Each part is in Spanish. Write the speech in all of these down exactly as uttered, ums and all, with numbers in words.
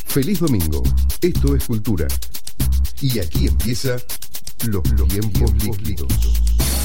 Feliz domingo, esto es Cultura. Y aquí empieza Los, los Tiempos Líquidos.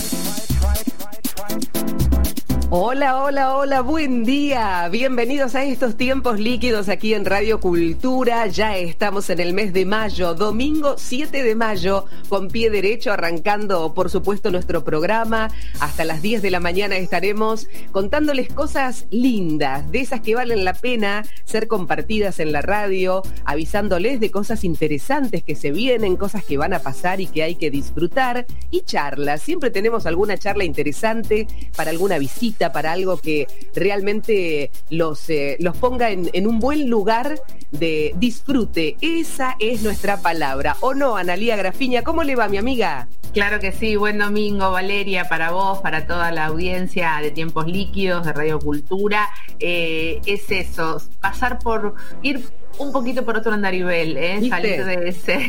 Hola, hola, hola, buen día. Bienvenidos a estos tiempos líquidos aquí en Radio Cultura. Ya estamos en el mes de mayo, domingo siete de mayo, con pie derecho, arrancando, por supuesto, nuestro programa. Hasta las diez de la mañana estaremos contándoles cosas lindas, de esas que valen la pena ser compartidas en la radio, avisándoles de cosas interesantes que se vienen, cosas que van a pasar y que hay que disfrutar, y charlas. Siempre tenemos alguna charla interesante para alguna visita, para algo que realmente los, eh, los ponga en, en un buen lugar de disfrute. Esa es nuestra palabra, ¿o no, Analía Grafiña? ¿Cómo le va, mi amiga? Claro que sí, buen domingo, Valeria, para vos, para toda la audiencia de Tiempos Líquidos, de Radio Cultura. Eh, es eso, pasar por, ir un poquito por otro andarivel, ¿eh? Salir de ese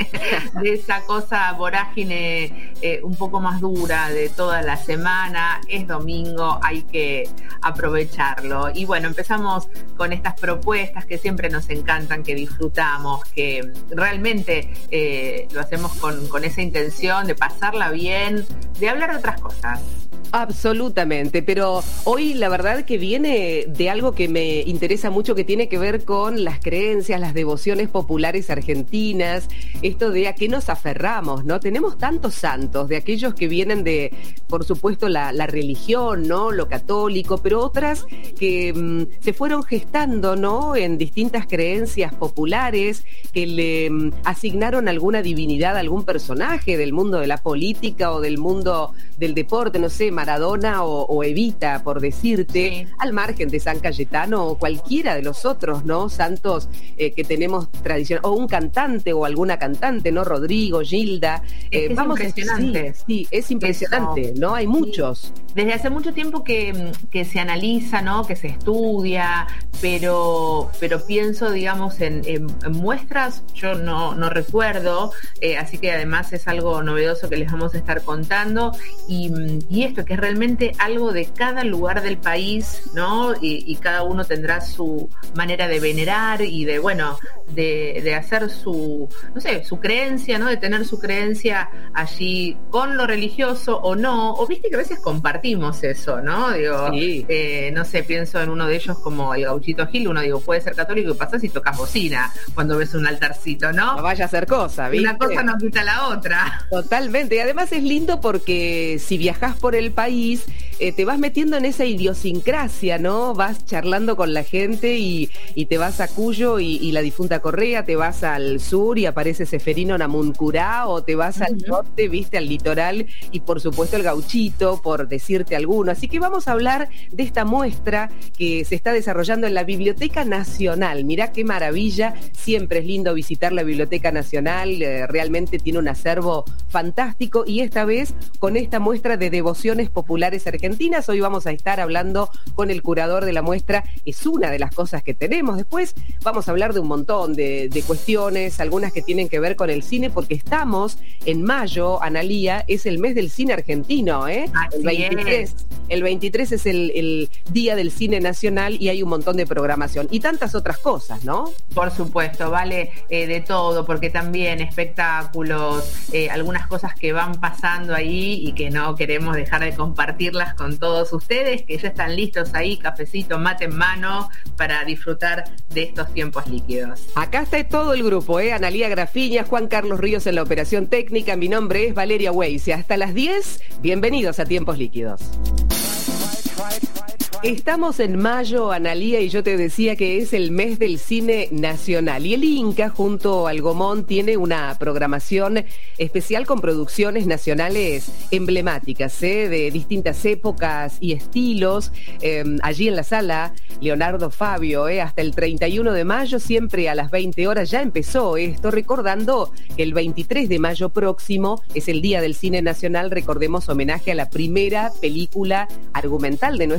de esa cosa vorágine eh, un poco más dura de toda la semana. Es domingo, hay que aprovecharlo. Y bueno, empezamos con estas propuestas que siempre nos encantan, que disfrutamos, que realmente eh, lo hacemos con, con esa intención de pasarla bien, de hablar de otras cosas. Absolutamente, pero hoy la verdad que viene de algo que me interesa mucho, que tiene que ver con las creencias, las devociones populares argentinas, esto de a qué nos aferramos, ¿no? Tenemos tantos santos, de aquellos que vienen de, por supuesto, la, la religión, ¿no? Lo católico, pero otras que mmm, se fueron gestando, ¿no? En distintas creencias populares, que le mmm, asignaron alguna divinidad a algún personaje del mundo de la política o del mundo del deporte, no sé, Maradona o, o Evita, por decirte, sí, al margen de San Cayetano o cualquiera de los otros, ¿no? Santos eh, que tenemos tradición, o un cantante o alguna cantante, ¿no? Rodrigo, Gilda. Eh, es, es vamos impresionante. A, sí, sí, es impresionante, Eso. ¿no? Hay muchos. Sí. Desde hace mucho tiempo que, que se analiza, ¿no? Que se estudia, pero, pero pienso, digamos, en, en, en muestras, yo no, no recuerdo, eh, así que además es algo novedoso que les vamos a estar contando, y, y esto, que es realmente algo de cada lugar del país, ¿no? Y, y cada uno tendrá su manera de venerar y de, bueno, de, de hacer su, no sé, su creencia, ¿no? De tener su creencia allí con lo religioso o no, o viste que a veces compartimos eso, ¿no? Digo, sí. eh, no sé, pienso en uno de ellos como el Gauchito Gil, uno digo, puede ser católico y pasás y tocas bocina cuando ves un altarcito, ¿no? No vaya a hacer cosa, ¿viste? Una cosa no quita la otra. Totalmente, y además es lindo porque si viajás por el país, eh, te vas metiendo en esa idiosincrasia, ¿no? Vas charlando con la gente y, y te vas a Cuyo y, y la difunta Correa, te vas al sur y aparece Seferino Namuncurá, o te vas uh-huh. al norte, viste, al litoral, y por supuesto el Gauchito, por decirte alguno. Así que vamos a hablar de esta muestra que se está desarrollando en la Biblioteca Nacional. Mirá qué maravilla, siempre es lindo visitar la Biblioteca Nacional, eh, realmente tiene un acervo fantástico, y esta vez con esta muestra de devociones populares argentinas. Hoy vamos a estar hablando con el curador de la muestra, es una de las cosas que tenemos. Después vamos a hablar de un montón de, de cuestiones, algunas que tienen que ver con el cine, porque estamos en mayo, Analía, es el mes del cine argentino, ¿eh? Así el veintitrés. Es. El veintitrés es el, el Día del Cine Nacional y hay un montón de programación y tantas otras cosas, ¿no? Por supuesto, vale eh, de todo, porque también espectáculos, eh, algunas cosas que van pasando ahí y que no queremos dejar de compartirlas con todos ustedes, que ya están listos ahí, cafecito, mate en mano, para disfrutar de estos tiempos líquidos. Acá está todo el grupo, ¿eh? Analía Grafiña, Juan Carlos Ríos en la operación técnica, mi nombre es Valeria Weisse. Hasta las diez, bienvenidos a Tiempos Líquidos. Estamos en mayo, Analía, y yo te decía que es el mes del cine nacional. Y el Inca, junto al Gomón, tiene una programación especial con producciones nacionales emblemáticas, ¿eh? De distintas épocas y estilos. Eh, allí en la sala, Leonardo Fabio, ¿eh? Hasta el treinta y uno de mayo, siempre a las veinte horas, ya empezó esto, recordando que el veintitrés de mayo próximo es el Día del Cine Nacional. Recordemos, homenaje a la primera película argumental de nuestro país, que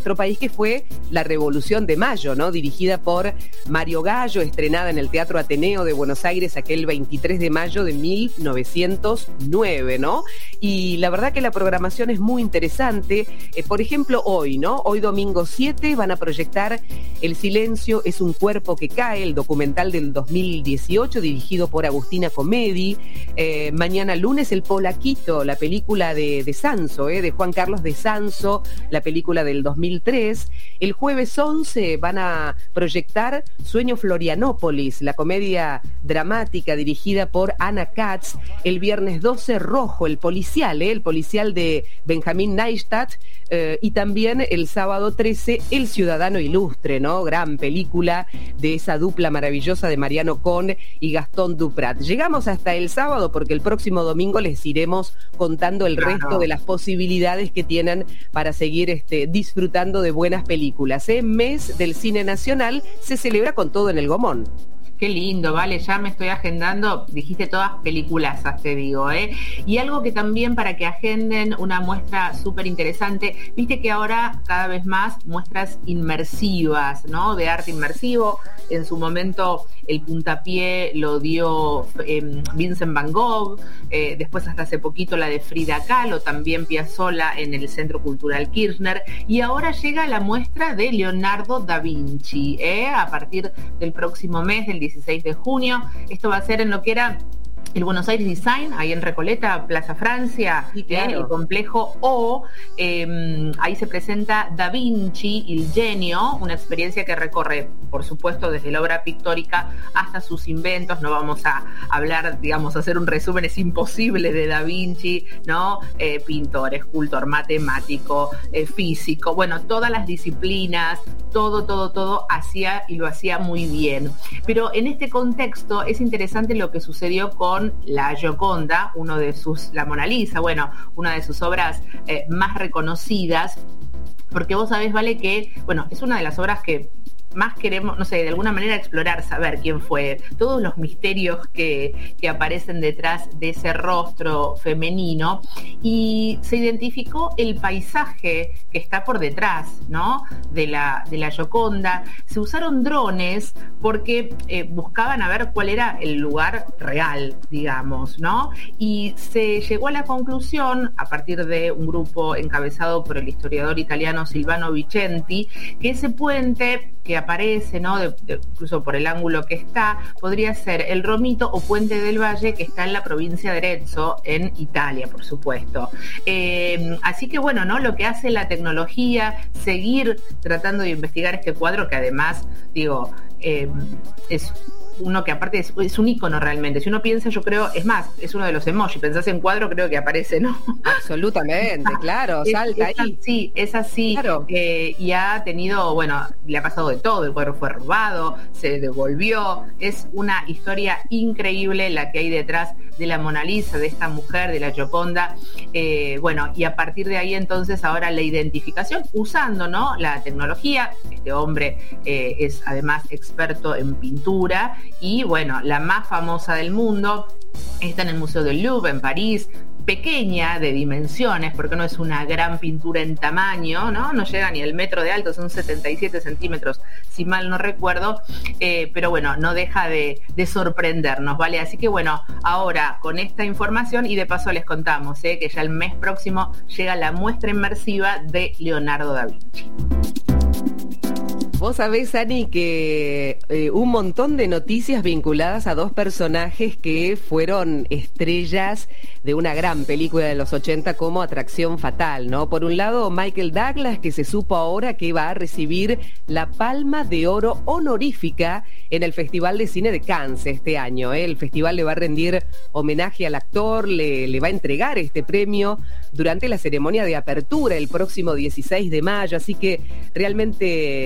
que fue La Revolución de Mayo, ¿no? Dirigida por Mario Gallo, estrenada en el Teatro Ateneo de Buenos Aires aquel veintitrés de mayo de mil novecientos nueve, ¿no? Y la verdad que la programación es muy interesante. Eh, por ejemplo, hoy, ¿no? Hoy domingo siete van a proyectar El silencio es un cuerpo que cae, el documental del dos mil dieciocho, dirigido por Agustina Comedi. Eh, mañana lunes El Polaquito, la película de, de Sanso, eh, de Juan Carlos de Sanso, la película del dos mil tres. El jueves once van a proyectar Sueño Florianópolis, la comedia dramática dirigida por Ana Katz. El viernes doce Rojo, el policial, eh, el policial de Benjamín Neistat. Eh, y también el sábado trece El Ciudadano Ilustre, ¿no? Gran película de esa dupla maravillosa de Mariano Con y Gastón Duprat. Llegamos hasta el sábado porque el próximo domingo les iremos contando el claro. resto de las posibilidades que tienen para seguir este, disfrutando de buenas películas. ¿eh? Mes del cine nacional se celebra con todo en el Gomón. Qué lindo, vale, ya me estoy agendando, dijiste todas peliculazas, te digo, ¿eh? Y algo que también para que agenden una muestra súper interesante, viste que ahora cada vez más muestras inmersivas, ¿no? De arte inmersivo, en su momento el puntapié lo dio eh, Vincent Van Gogh, eh, después hasta hace poquito la de Frida Kahlo, también Piazzolla en el Centro Cultural Kirchner, y ahora llega la muestra de Leonardo da Vinci, ¿eh? A partir del próximo mes, del dieciséis de junio. Esto va a ser en lo que era el Buenos Aires Design, ahí en Recoleta, Plaza Francia, sí, claro. eh, el complejo O, eh, ahí se presenta Da Vinci, el genio, una experiencia que recorre, por supuesto, desde la obra pictórica hasta sus inventos. No vamos a hablar, digamos, hacer un resumen, es imposible, de Da Vinci, ¿no? Eh, pintor, escultor, matemático, eh, físico, bueno, todas las disciplinas, todo, todo, todo hacía y lo hacía muy bien. Pero en este contexto es interesante lo que sucedió con la Gioconda, uno de sus, la Mona Lisa, bueno, una de sus obras eh, más reconocidas, porque vos sabés, Vale, que, bueno, es una de las obras que más queremos, no sé, de alguna manera explorar, saber quién fue, todos los misterios que, que aparecen detrás de ese rostro femenino, y se identificó el paisaje que está por detrás, ¿no? De la, de la Gioconda. Se usaron drones porque eh, buscaban a ver cuál era el lugar real, digamos, ¿no? Y se llegó a la conclusión, a partir de un grupo encabezado por el historiador italiano Silvano Vicenti, que ese puente que aparece, ¿no? De, de, incluso por el ángulo que está, podría ser el Romito o Puente del Valle, que está en la provincia de Arezzo, en Italia, por supuesto. Eh, así que bueno, ¿no? Lo que hace la tecnología, seguir tratando de investigar este cuadro, que además, digo, eh, es uno que aparte es, es un ícono realmente. Si uno piensa, yo creo, es más, es uno de los emojis, pensás en cuadro, creo que aparece, ¿no? Absolutamente, claro, es, salta es ahí. Sí, es así, claro. eh, y ha tenido, bueno, le ha pasado de todo, el cuadro fue robado, se devolvió, es una historia increíble la que hay detrás de la Mona Lisa, de esta mujer, de la Gioconda, eh, bueno, y a partir de ahí entonces ahora la identificación, usando, ¿no? La tecnología. Este hombre eh, es además experto en pintura, y bueno, la más famosa del mundo está en el Museo del Louvre en París, pequeña de dimensiones, porque no es una gran pintura en tamaño, ¿no? No llega ni el metro de alto, son setenta y siete centímetros, si mal no recuerdo, eh, pero bueno, no deja de, de sorprendernos, ¿vale? Así que bueno, ahora con esta información, y de paso les contamos, ¿eh? que ya el mes próximo llega la muestra inmersiva de Leonardo da Vinci. Vos sabés, Ani, que eh, un montón de noticias vinculadas a dos personajes que fueron estrellas de una gran película de los ochenta como Atracción Fatal, ¿no? Por un lado, Michael Douglas, que se supo ahora que va a recibir la Palma de Oro honorífica en el Festival de Cine de Cannes este año, ¿eh? El festival le va a rendir homenaje al actor, le, le va a entregar este premio durante la ceremonia de apertura el próximo dieciséis de mayo, así que realmente interesante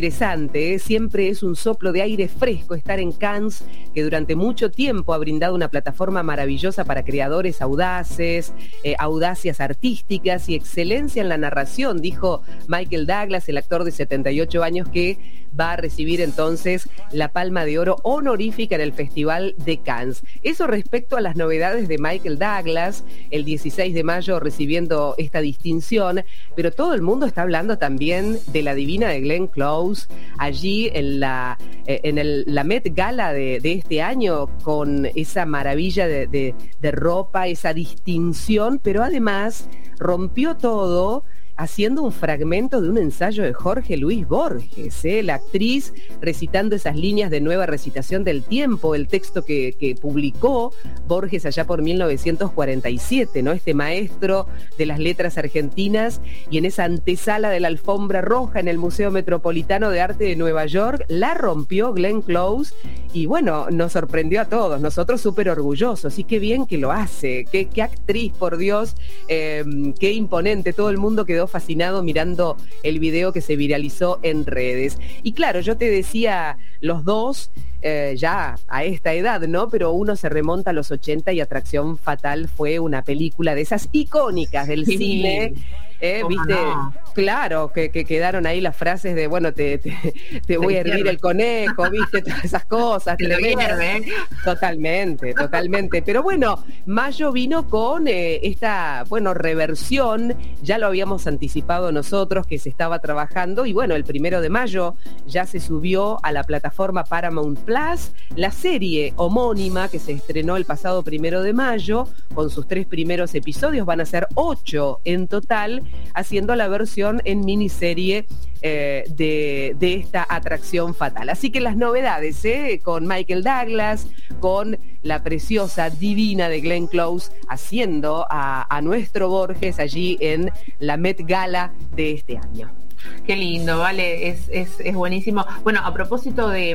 interesante, ¿eh? Siempre es un soplo de aire fresco estar en Cannes, que durante mucho tiempo ha brindado una plataforma maravillosa para creadores audaces, eh, audacias artísticas y excelencia en la narración, dijo Michael Douglas, el actor de setenta y ocho años que va a recibir entonces la Palma de Oro honorífica en el Festival de Cannes. Eso respecto a las novedades de Michael Douglas, el dieciséis de mayo recibiendo esta distinción, pero todo el mundo está hablando también de la divina de Glenn Close, allí en la, en el, la Met Gala de, de este año, con esa maravilla de, de, de ropa, esa distinción, pero además rompió todo haciendo un fragmento de un ensayo de Jorge Luis Borges, ¿eh? La actriz recitando esas líneas de Nueva Recitación del Tiempo, el texto que, que publicó Borges allá por mil novecientos cuarenta y siete, ¿no? Este maestro de las letras argentinas, y en esa antesala de la Alfombra Roja en el Museo Metropolitano de Arte de Nueva York, la rompió Glenn Close, y bueno, nos sorprendió a todos, nosotros súper orgullosos, y qué bien que lo hace, qué, qué actriz, por Dios, eh, qué imponente, todo el mundo quedó fascinado mirando el video que se viralizó en redes. Y claro, yo te decía, los dos, eh, ya a esta edad, ¿no? Pero uno se remonta a los ochenta y Atracción Fatal fue una película de esas icónicas del sí. cine. Eh, ¿Viste? No? Claro, que, que quedaron ahí las frases de, bueno, te, te, te voy a hervir el conejo, ¿viste? Todas esas cosas. Te lo hierve. Totalmente, totalmente. Pero bueno, mayo vino con eh, esta, bueno, reversión, ya lo habíamos anticipado nosotros que se estaba trabajando, y bueno, el primero de mayo ya se subió a la plataforma Paramount Plus la serie homónima que se estrenó el pasado primero de mayo, con sus tres primeros episodios, van a ser ocho en total, haciendo la versión en miniserie eh, de, de esta Atracción Fatal. Así que las novedades, ¿eh? Con Michael Douglas, con la preciosa, divina de Glenn Close, haciendo a, a nuestro Borges allí en la Met Gala de este año. Qué lindo, vale, es, es, es buenísimo. Bueno, a propósito de...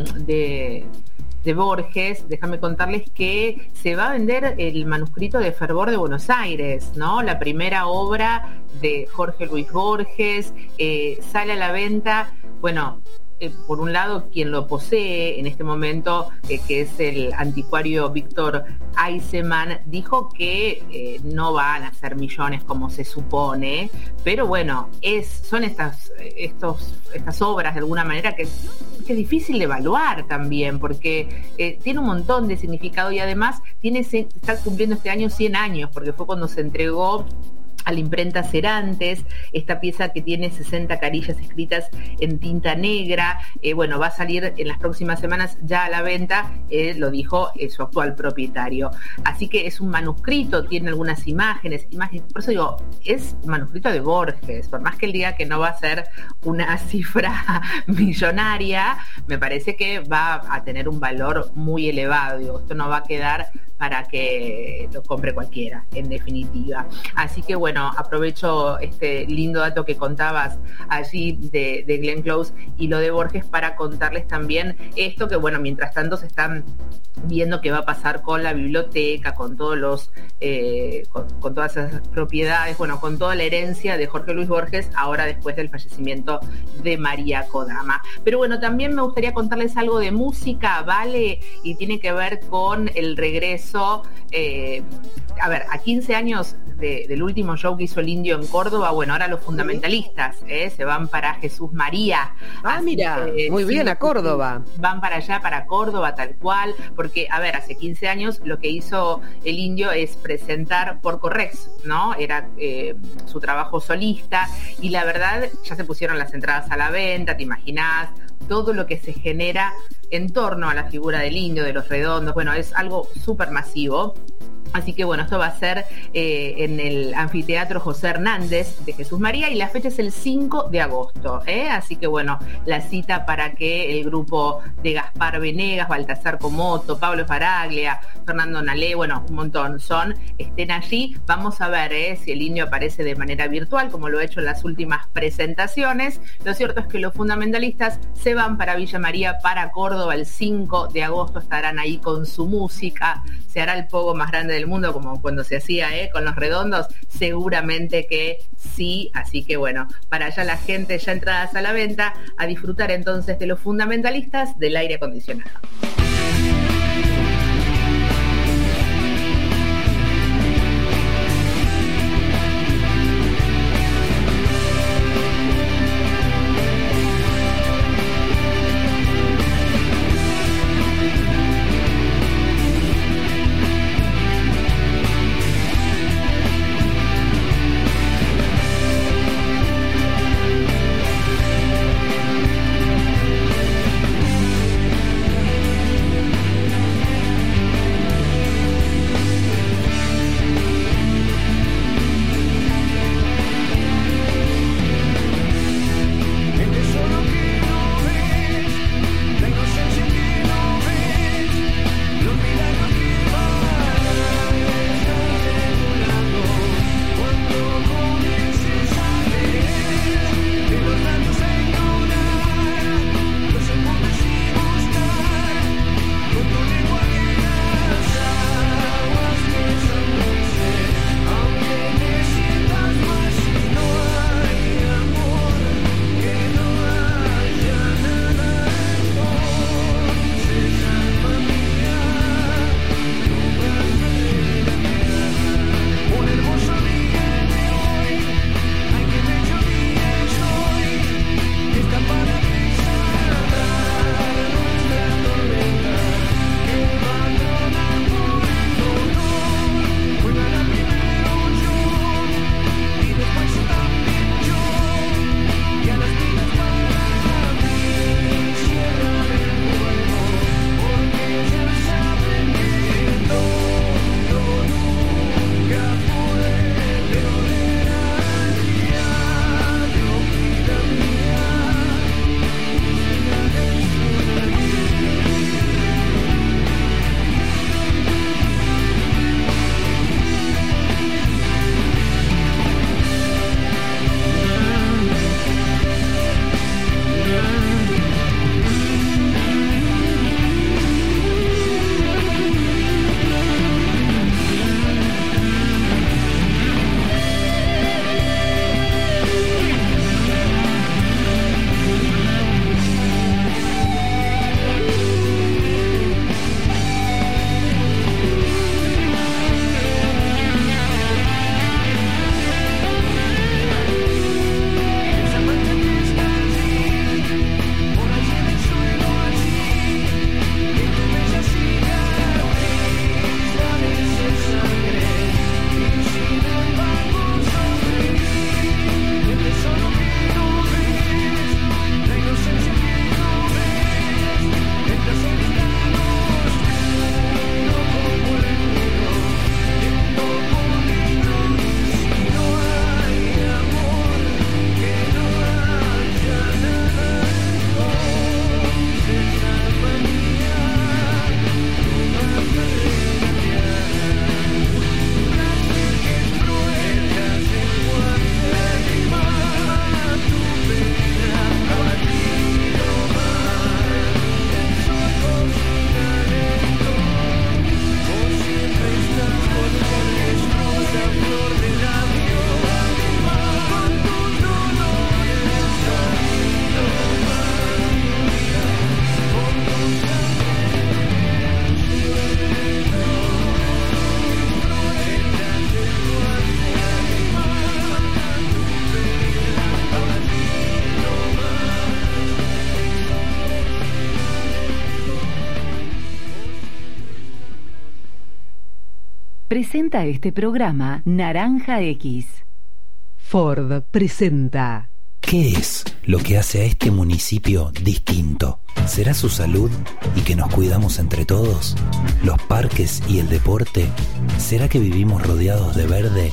de... de Borges, déjame contarles que se va a vender el manuscrito de Fervor de Buenos Aires, ¿no? La primera obra de Jorge Luis Borges, eh, sale a la venta, bueno, eh, por un lado quien lo posee en este momento, eh, que es el anticuario Víctor Eisenman, dijo que eh, no van a ser millones como se supone, pero bueno, es, son estas, estos, estas obras de alguna manera que que es difícil de evaluar también, porque eh, tiene un montón de significado, y además tiene, está cumpliendo este año cien años, porque fue cuando se entregó a la imprenta Cerantes, esta pieza que tiene sesenta carillas escritas en tinta negra. Eh, bueno, va a salir en las próximas semanas ya a la venta, eh, lo dijo eh, su actual propietario. Así que es un manuscrito, tiene algunas imágenes, imágenes, por eso digo, es un manuscrito de Borges, por más que él diga que no va a ser una cifra millonaria, me parece que va a tener un valor muy elevado. Digo, esto no va a quedar para que lo compre cualquiera, en definitiva. Así que bueno, aprovecho este lindo dato que contabas allí de, de Glenn Close y lo de Borges para contarles también esto, que bueno, mientras tanto se están viendo qué va a pasar con la biblioteca, con todos los, eh, con, con todas esas propiedades, bueno, con toda la herencia de Jorge Luis Borges, ahora después del fallecimiento de María Kodama. Pero bueno, también me gustaría contarles algo de música, ¿vale? Y tiene que ver con el regreso, eh, a ver, a quince años de, del último show que hizo el Indio en Córdoba, bueno, ahora los fundamentalistas eh, se van para Jesús María. Ah, Así mira, que, muy sí, bien, a Córdoba. Van para allá, para Córdoba, tal cual, porque, a ver, hace quince años lo que hizo el Indio es presentar Porco Rex, ¿no? Era eh, su trabajo solista, y la verdad, ya se pusieron las entradas a la venta, te imaginás, todo lo que se genera en torno a la figura del Indio, de los Redondos, bueno, es algo súper masivo. Así que bueno, esto va a ser eh, en el Anfiteatro José Hernández de Jesús María, y la fecha es el cinco de agosto, ¿eh? Así que bueno, la cita para que el grupo de Gaspar Venegas, Baltasar Comoto, Pablo Faraglia, Fernando Nalé, bueno, un montón son, estén allí. Vamos a ver ¿eh? si el Indio aparece de manera virtual, como lo ha hecho en las últimas presentaciones. Lo cierto es que los fundamentalistas se van para Villa María, para Córdoba, el cinco de agosto, estarán ahí con su música, se hará el pogo más grande del el mundo como cuando se hacía ¿eh? con los redondos, seguramente que sí, así que bueno, para allá la gente ya entradas a la venta, a disfrutar entonces de los fundamentalistas del aire acondicionado. Presenta este programa Naranja X. Ford presenta. ¿Qué es lo que hace a este municipio distinto? ¿Será su salud y que nos cuidamos entre todos? ¿Los parques y el deporte? ¿Será que vivimos rodeados de verde?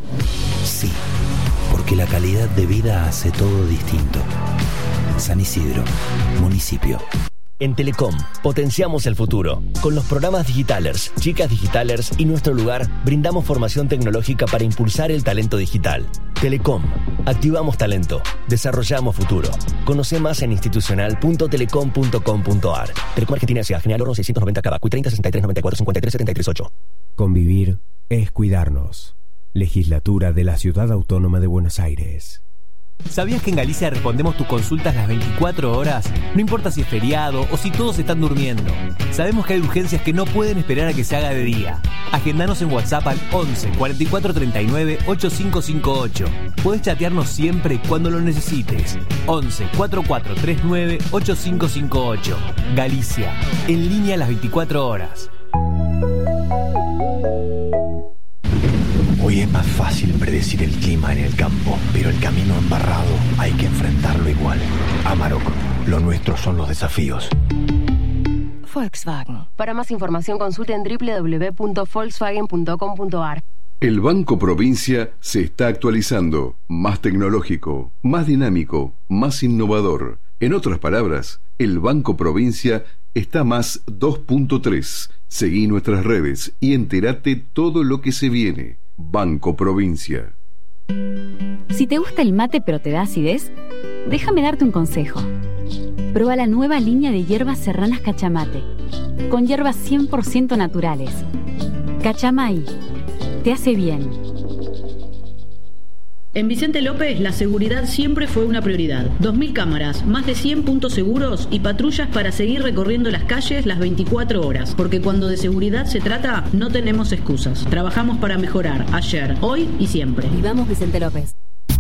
Sí, porque la calidad de vida hace todo distinto. San Isidro, municipio. En Telecom, potenciamos el futuro. Con los programas Digitalers, Chicas Digitalers y Nuestro Lugar, brindamos formación tecnológica para impulsar el talento digital. Telecom, activamos talento, desarrollamos futuro. Conoce más en institucional punto telecom punto com punto a r. Telecom Argentina S A, General Oro seiscientos noventa Cava, Q treinta sesenta y tres noventa y cuatro cincuenta y tres setenta y tres ocho. Convivir es cuidarnos. Legislatura de la Ciudad Autónoma de Buenos Aires. ¿Sabías que en Galicia respondemos tus consultas las veinticuatro horas? No importa si es feriado o si todos están durmiendo. Sabemos que hay urgencias que no pueden esperar a que se haga de día. Agendanos en WhatsApp al once, cuarenta y cuatro, treinta y nueve, ochenta y cinco cincuenta y ocho. Podés chatearnos siempre cuando lo necesites. once, cuarenta y cuatro, treinta y nueve, ochenta y cinco cincuenta y ocho. Galicia, en línea las veinticuatro horas. Hoy es más fácil predecir el clima en el campo, pero el camino embarrado hay que enfrentarlo igual. Amarok, lo nuestro son los desafíos. Volkswagen. Para más información consulte en doble u doble u doble u punto volkswagen punto com punto a r. El Banco Provincia se está actualizando, más tecnológico, más dinámico, más innovador. En otras palabras, el Banco Provincia está más dos punto tres. Seguí nuestras redes y entérate todo lo que se viene. Banco Provincia. Si te gusta el mate pero te da acidez, déjame darte un consejo. Prueba la nueva línea de hierbas serranas Cachamate, con hierbas cien por ciento naturales. Cachamay, te hace bien. En Vicente López, la seguridad siempre fue una prioridad. dos mil cámaras, más de cien puntos seguros y patrullas para seguir recorriendo las calles las veinticuatro horas. Porque cuando de seguridad se trata, no tenemos excusas. Trabajamos para mejorar ayer, hoy y siempre. Vivamos Vicente López.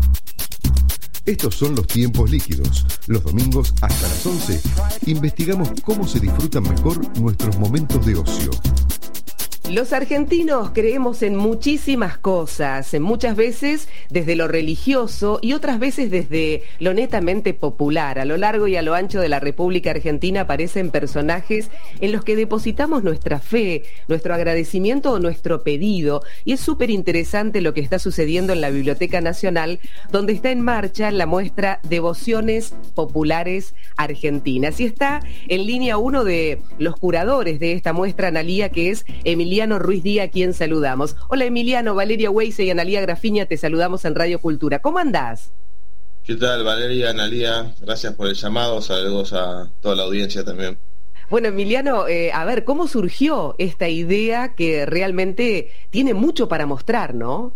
Estos son los tiempos líquidos. Los domingos hasta las once investigamos cómo se disfrutan mejor nuestros momentos de ocio. Los argentinos creemos en muchísimas cosas, muchas veces desde lo religioso y otras veces desde lo netamente popular. A lo largo y a lo ancho de la República Argentina aparecen personajes en los que depositamos nuestra fe, nuestro agradecimiento o nuestro pedido. Y es súper interesante lo que está sucediendo en la Biblioteca Nacional, donde está en marcha la muestra Devociones Populares Argentinas. Y está en línea uno de los curadores de esta muestra, Analía, que es Emiliano Ruiz Díaz, a quien saludamos. Hola Emiliano, Valeria Weise y Analía Grafiña, te saludamos en Radio Cultura. ¿Cómo andás? ¿Qué tal, Valeria, Analía? Gracias por el llamado, saludos a toda la audiencia también. Bueno, Emiliano, eh, a ver, ¿cómo surgió esta idea que realmente tiene mucho para mostrar, no?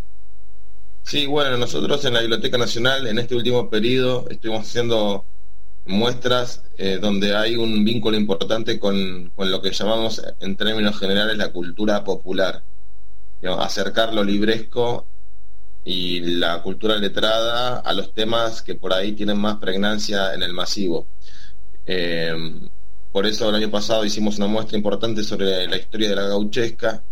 Sí, bueno, nosotros en la Biblioteca Nacional, en este último periodo, estuvimos haciendo muestras eh, donde hay un vínculo importante con, con lo que llamamos en términos generales la cultura popular, digamos, acercar lo libresco y la cultura letrada a los temas que por ahí tienen más pregnancia en el masivo. Eh, por eso el año pasado hicimos una muestra importante sobre la historia de la gauchesca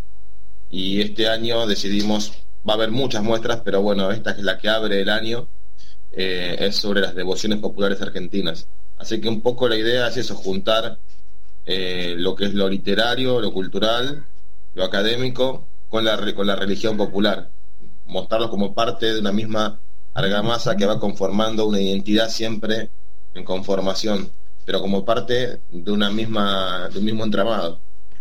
y este año decidimos, va a haber muchas muestras, pero bueno, esta es la que abre el año. Eh, es sobre las devociones populares argentinas. Así que un poco la idea es eso, juntar eh, lo que es lo literario, lo cultural, lo académico con la, con la religión popular, mostrarlos como parte de una misma argamasa que va conformando una identidad siempre en conformación, pero como parte de una misma, de un mismo entramado.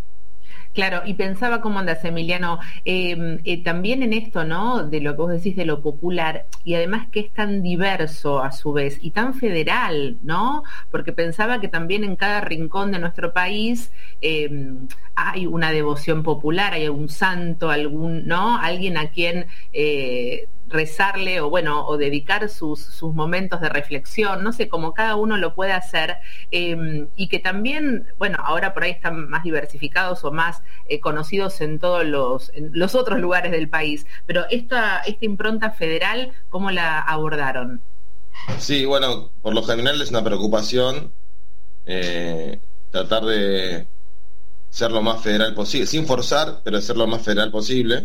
Claro, y pensaba, ¿cómo andas, Emiliano? Eh, eh, también en esto, ¿no?, de lo que vos decís de lo popular, y además que es tan diverso a su vez, y tan federal, ¿no? Porque pensaba que también en cada rincón de nuestro país eh, hay una devoción popular, hay algún santo, algún, ¿no?, alguien a quien eh, rezarle o bueno, o dedicar sus, sus momentos de reflexión, no sé, como cada uno lo puede hacer, eh, y que también, bueno, ahora por ahí están más diversificados o más eh, conocidos en todos los, en los otros lugares del país, pero esta, esta impronta federal, ¿cómo la abordaron? Sí, bueno, por lo general es una preocupación eh, tratar de ser lo más federal posible, sin forzar, pero ser lo más federal posible.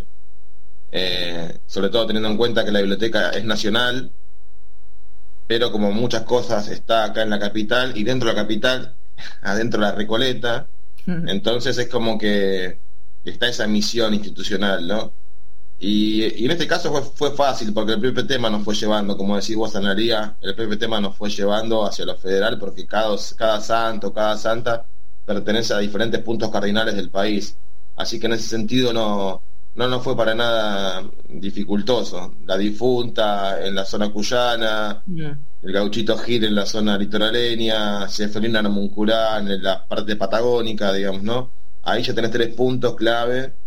Eh, sobre todo teniendo en cuenta que la biblioteca es nacional, pero como muchas cosas está acá en la capital y dentro de la capital, adentro de la Recoleta, uh-huh. Entonces es como que está esa misión institucional, ¿no? Y, y en este caso fue, fue fácil porque el propio tema nos fue llevando, como decís vos, Analía, el propio tema nos fue llevando hacia lo federal porque cada, cada santo, cada santa pertenece a diferentes puntos cardinales del país, así que en ese sentido no No nos fue para nada dificultoso. La difunta en la zona cuyana, yeah. El gauchito Gil en la zona litoraleña, Seferina Namuncurán en la parte patagónica, digamos, ¿no? Ahí ya tenés tres puntos clave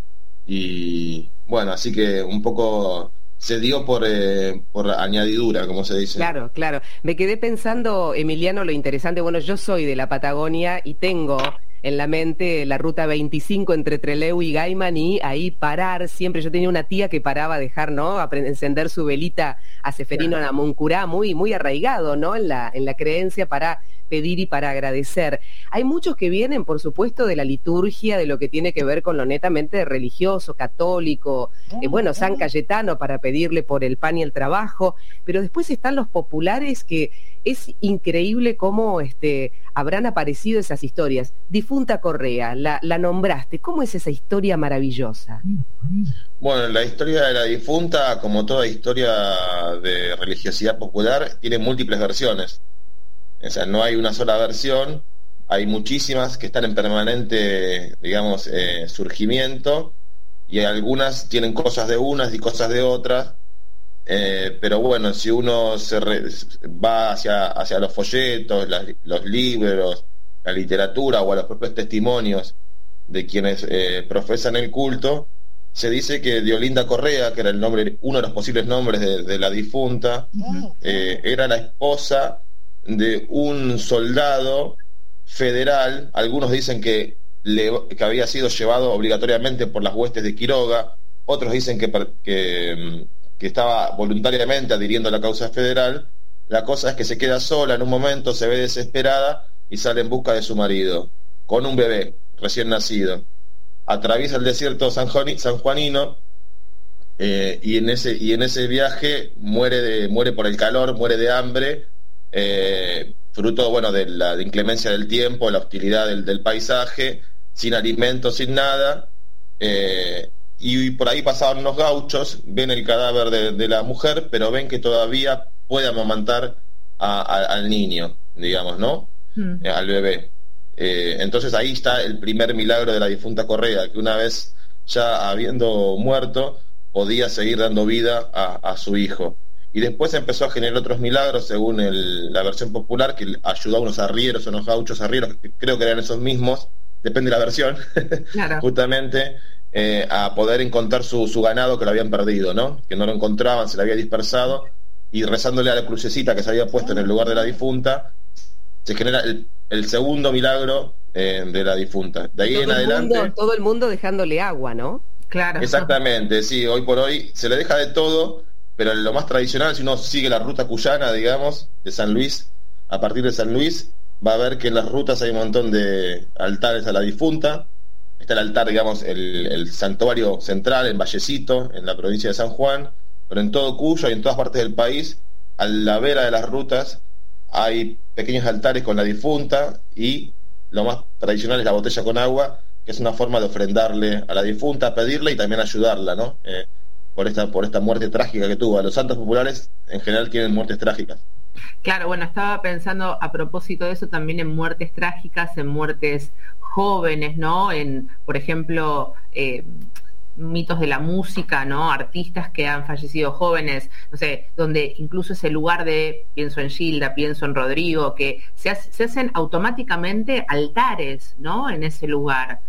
y bueno, así que un poco se dio por, eh, por añadidura, como se dice. Claro, claro. Me quedé pensando, Emiliano, lo interesante, bueno, yo soy de la Patagonia y tengo en la mente la ruta veinticinco entre Trelew y Gaiman, y ahí parar siempre. Yo tenía una tía que paraba a dejar, ¿no?, a encender su velita a Seferino claro. Namuncurá, muy, muy arraigado, ¿no?, en la, en la creencia para pedir y para agradecer. Hay muchos que vienen, por supuesto, de la liturgia, de lo que tiene que ver con lo netamente religioso, católico, eh, bueno, San Cayetano para pedirle por el pan y el trabajo, pero después están los populares que es increíble cómo este, habrán aparecido esas historias. Difunta Correa, la, la nombraste, ¿cómo es esa historia maravillosa? Bueno, la historia de la difunta, como toda historia de religiosidad popular, tiene múltiples versiones. O sea, no hay una sola versión, hay muchísimas que están en permanente, digamos, eh, surgimiento, y algunas tienen cosas de unas y cosas de otras, eh, pero bueno, si uno se re, va hacia, hacia los folletos, las, los libros, la literatura o a los propios testimonios de quienes eh, profesan el culto, se dice que Diolinda Correa, que era el nombre, uno de los posibles nombres de, de la difunta, eh, era la esposa de un soldado federal. Algunos dicen que, le, que había sido llevado obligatoriamente por las huestes de Quiroga, otros dicen que, que, que estaba voluntariamente adhiriendo a la causa federal. La cosa es que se queda sola en un momento, se ve desesperada y sale en busca de su marido, con un bebé recién nacido. Atraviesa el desierto sanjuanino eh, y, en ese, y en ese viaje muere, de, muere por el calor, muere de hambre, Eh, fruto bueno de la de inclemencia del tiempo, la hostilidad del, del paisaje, sin alimento, sin nada, eh, y, y por ahí pasaban unos gauchos, ven el cadáver de, de la mujer, pero ven que todavía puede amamantar a, a, al niño, digamos, ¿no? Mm. Eh, al bebé. Eh, entonces ahí está el primer milagro de la difunta Correa, que una vez ya habiendo muerto podía seguir dando vida a, a su hijo. Y después empezó a generar otros milagros, según el, la versión popular, que ayudó a unos arrieros, a unos gauchos arrieros, que creo que eran esos mismos, depende de la versión, claro. justamente eh, a poder encontrar su, su ganado que lo habían perdido, ¿no? Que no lo encontraban, se lo había dispersado, y rezándole a la crucecita que se había puesto en el lugar de la difunta, se genera el, el segundo milagro eh, de la difunta. De ahí todo en adelante... Mundo, todo el mundo dejándole agua, ¿no? Claro. Exactamente, sí, hoy por hoy se le deja de todo. Pero lo más tradicional, si uno sigue la ruta cuyana, digamos, de San Luis, a partir de San Luis, va a ver que en las rutas hay un montón de altares a la difunta. Está el altar, digamos, el, el santuario central en Vallecito, en la provincia de San Juan, pero en todo Cuyo y en todas partes del país, a la vera de las rutas, hay pequeños altares con la difunta, y lo más tradicional es la botella con agua, que es una forma de ofrendarle a la difunta, pedirle y también ayudarla, ¿no? Eh, por esta por esta muerte trágica que tuvo. Los santos populares en general tienen muertes trágicas. Claro, bueno, estaba pensando a propósito de eso también en muertes trágicas, en muertes jóvenes, ¿no? En, por ejemplo, eh, mitos de la música, ¿no? Artistas que han fallecido jóvenes, no sé, donde incluso ese lugar de, pienso en Gilda, pienso en Rodrigo, que se, hace, se hacen automáticamente altares, ¿no? En ese lugar.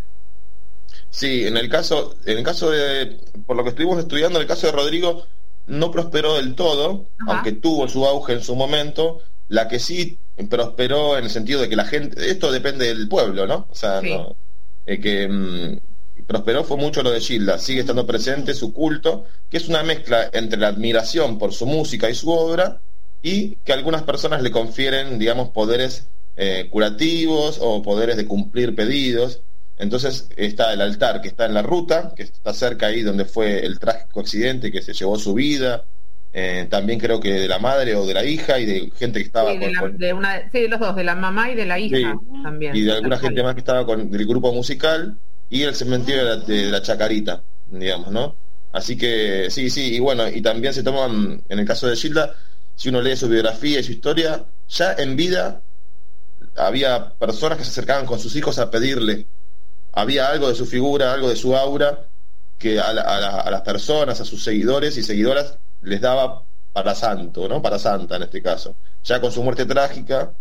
Sí, en el caso, en el caso de, por lo que estuvimos estudiando, el caso de Rodrigo no prosperó del todo, ajá, aunque tuvo su auge en su momento. La que sí prosperó en el sentido de que la gente, esto depende del pueblo, ¿no? O sea, sí. no, eh, que mmm, prosperó fue mucho lo de Gilda, sigue estando presente su culto, que es una mezcla entre la admiración por su música y su obra, y que algunas personas le confieren, digamos, poderes eh, curativos o poderes de cumplir pedidos. Entonces está el altar que está en la ruta, que está cerca ahí donde fue el trágico accidente que se llevó su vida, eh, también creo que de la madre o de la hija, y de gente que estaba sí, de con, la, con... De una, sí, de los dos, de la mamá y de la hija, sí, también. Y de alguna gente más que estaba con del grupo musical, y el cementerio de la, de la Chacarita, digamos, ¿no? Así que sí, sí, y bueno, y también se toman, en el caso de Gilda, si uno lee su biografía y su historia, ya en vida había personas que se acercaban con sus hijos a pedirle. Había algo de su figura, algo de su aura, que a, la, a, la, a las personas, a sus seguidores y seguidoras, les daba para santo, ¿no? Para santa en este caso. Ya con su muerte trágica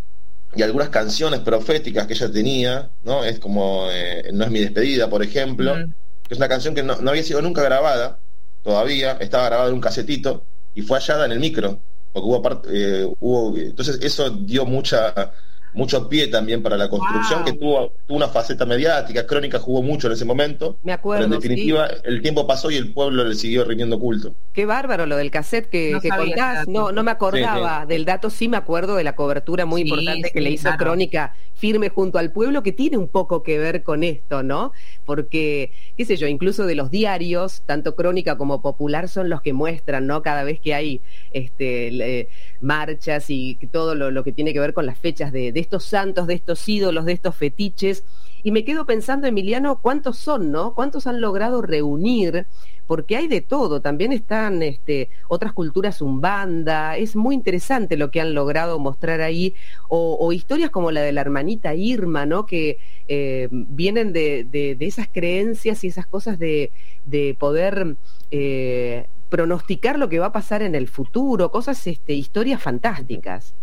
y algunas canciones proféticas que ella tenía, ¿no? Es como eh, No es mi despedida, por ejemplo, mm. que es una canción que no, no había sido nunca grabada, todavía, estaba grabada en un casetito, y fue hallada en el micro, porque hubo, part, eh, hubo entonces eso dio mucha mucho pie también para la construcción, wow. que tuvo, tuvo una faceta mediática. Crónica jugó mucho en ese momento. Me acuerdo, pero en definitiva sí. el tiempo pasó y el pueblo le siguió rindiendo culto. Qué bárbaro lo del cassette que, no que contás. No, no me acordaba sí, sí. del dato, sí me acuerdo de la cobertura muy sí, importante sí, que le hizo claro. Crónica Firme junto al pueblo, que tiene un poco que ver con esto, ¿no? Porque, qué sé yo, incluso de los diarios, tanto Crónica como Popular son los que muestran, ¿no? Cada vez que hay este, le, marchas y todo lo, lo que tiene que ver con las fechas de, de estos santos, de estos ídolos, de estos fetiches. Y me quedo pensando, Emiliano, ¿cuántos son, no? ¿Cuántos han logrado reunir? Porque hay de todo, también están este, otras culturas umbanda, es muy interesante lo que han logrado mostrar ahí, o, o historias como la de la hermanita Irma, ¿no? Que eh, vienen de, de, de esas creencias y esas cosas de, de poder eh, pronosticar lo que va a pasar en el futuro, cosas, este, historias fantásticas.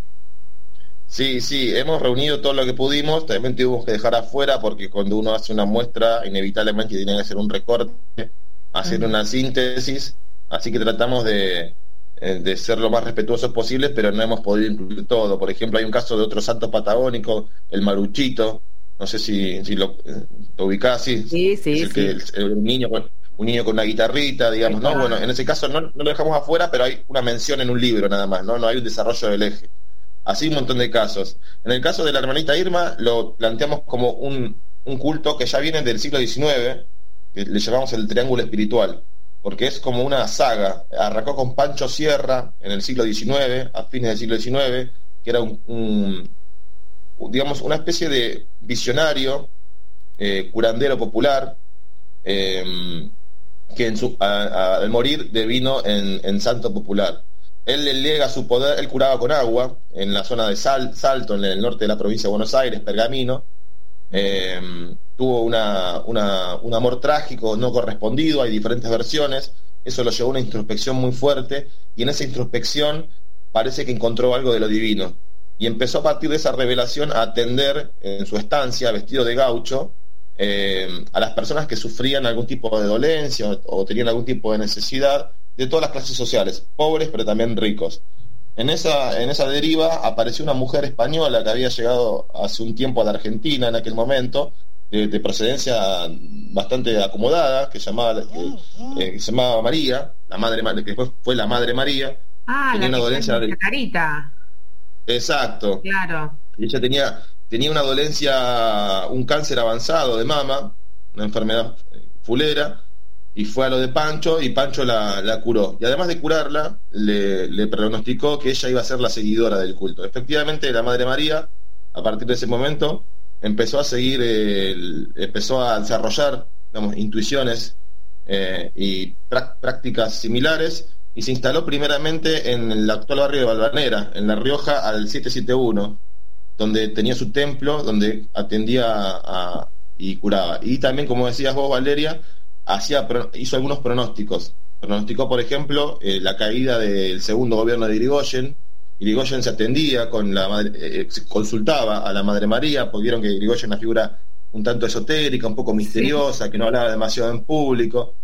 Sí, sí, hemos reunido todo lo que pudimos, también tuvimos que dejar afuera porque cuando uno hace una muestra inevitablemente tiene que hacer un recorte, hacer uh-huh. una síntesis, así que tratamos de, de ser lo más respetuosos posibles, pero no hemos podido incluir todo. Por ejemplo, hay un caso de otro santo patagónico, el Maruchito, no sé si, si lo, lo ubicás, sí, sí, sí, es el, sí. Que, el, el niño con, un niño con una guitarrita, digamos, ¿no? Bueno, en ese caso no, no lo dejamos afuera, pero hay una mención en un libro nada más, ¿no? No hay un desarrollo del eje. Así un montón de casos. En el caso de la hermanita Irma lo planteamos como un, un culto que ya viene del siglo diecinueve, que le llamamos el triángulo espiritual, porque es como una saga. Arrancó con Pancho Sierra en el siglo diecinueve, a fines del siglo diecinueve, que era un, un digamos, una especie de visionario, eh, curandero popular, eh, que en su, a, a, al morir devino en, en santo popular. Él le lega su poder, él curaba con agua en la zona de Sal, Salto, en el norte de la provincia de Buenos Aires, Pergamino. Eh, tuvo una, una, un amor trágico no correspondido, hay diferentes versiones, eso lo llevó a una introspección muy fuerte, y en esa introspección parece que encontró algo de lo divino, y empezó a partir de esa revelación a atender en su estancia, vestido de gaucho, eh, a las personas que sufrían algún tipo de dolencia o, o tenían algún tipo de necesidad, de todas las clases sociales, pobres pero también ricos. En esa, en esa deriva apareció una mujer española que había llegado hace un tiempo a la Argentina en aquel momento, de, de procedencia bastante acomodada, que, llamaba, eh, eh, que se llamaba María, la madre, que después fue la Madre María. Ah, tenía la una dolencia de carita. Exacto. Claro. Y ella tenía, tenía una dolencia, un cáncer avanzado de mama, una enfermedad fulera, y fue a lo de Pancho, y Pancho la, la curó. Y además de curarla, le, le pronosticó que ella iba a ser la seguidora del culto. Efectivamente, la Madre María, a partir de ese momento, empezó a seguir, el, empezó a desarrollar, digamos, intuiciones eh, y prá- prácticas similares, y se instaló primeramente en el actual barrio de Valvanera, en La Rioja, al setecientos setenta y uno, donde tenía su templo, donde atendía a, a, y curaba. Y también, como decías vos, Valeria, Hacía, hizo algunos pronósticos. Pronosticó, por ejemplo, eh, la caída del segundo gobierno de Irigoyen. Irigoyen se atendía con la madre, eh, consultaba a la Madre María, porque vieron que Irigoyen es una figura un tanto esotérica, un poco misteriosa, sí, que no hablaba demasiado en público.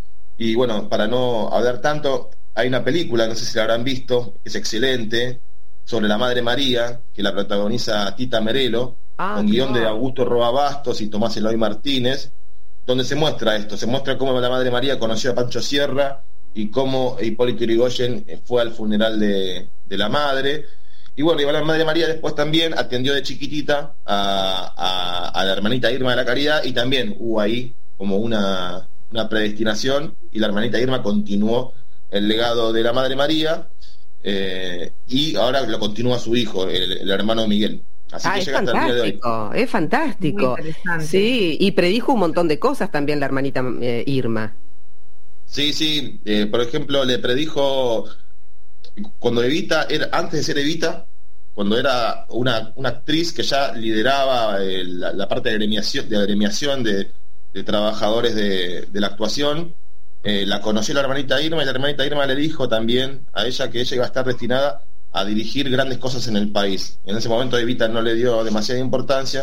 Y bueno, para no hablar tanto, hay una película, no sé si la habrán visto, que es excelente, sobre la Madre María, que la protagoniza Tita Merelo, ah, con guión de Augusto Roa Bastos y Tomás Eloy Martínez, donde se muestra esto, se muestra cómo la Madre María conoció a Pancho Sierra y cómo Hipólito Yrigoyen fue al funeral de, de la madre. Y bueno, y la Madre María después también atendió de chiquitita a, a, a la hermanita Irma de la Caridad, y también hubo ahí como una, una predestinación, y la hermanita Irma continuó el legado de la Madre María, eh, y ahora lo continúa su hijo, el, el hermano Miguel. Así ah, que es llega hasta el día de hoy. Es fantástico. Sí, y predijo un montón de cosas también la hermanita eh, Irma. Sí, sí, eh, por ejemplo, le predijo cuando Evita era, antes de ser Evita, cuando era una, una actriz que ya lideraba eh, la, la parte de agremiación, de, agremiación de, de trabajadores de, de la actuación, eh, la conoció la hermanita Irma, y la hermanita Irma le dijo también a ella que ella iba a estar destinada a dirigir grandes cosas en el país. En ese momento Evita no le dio demasiada importancia,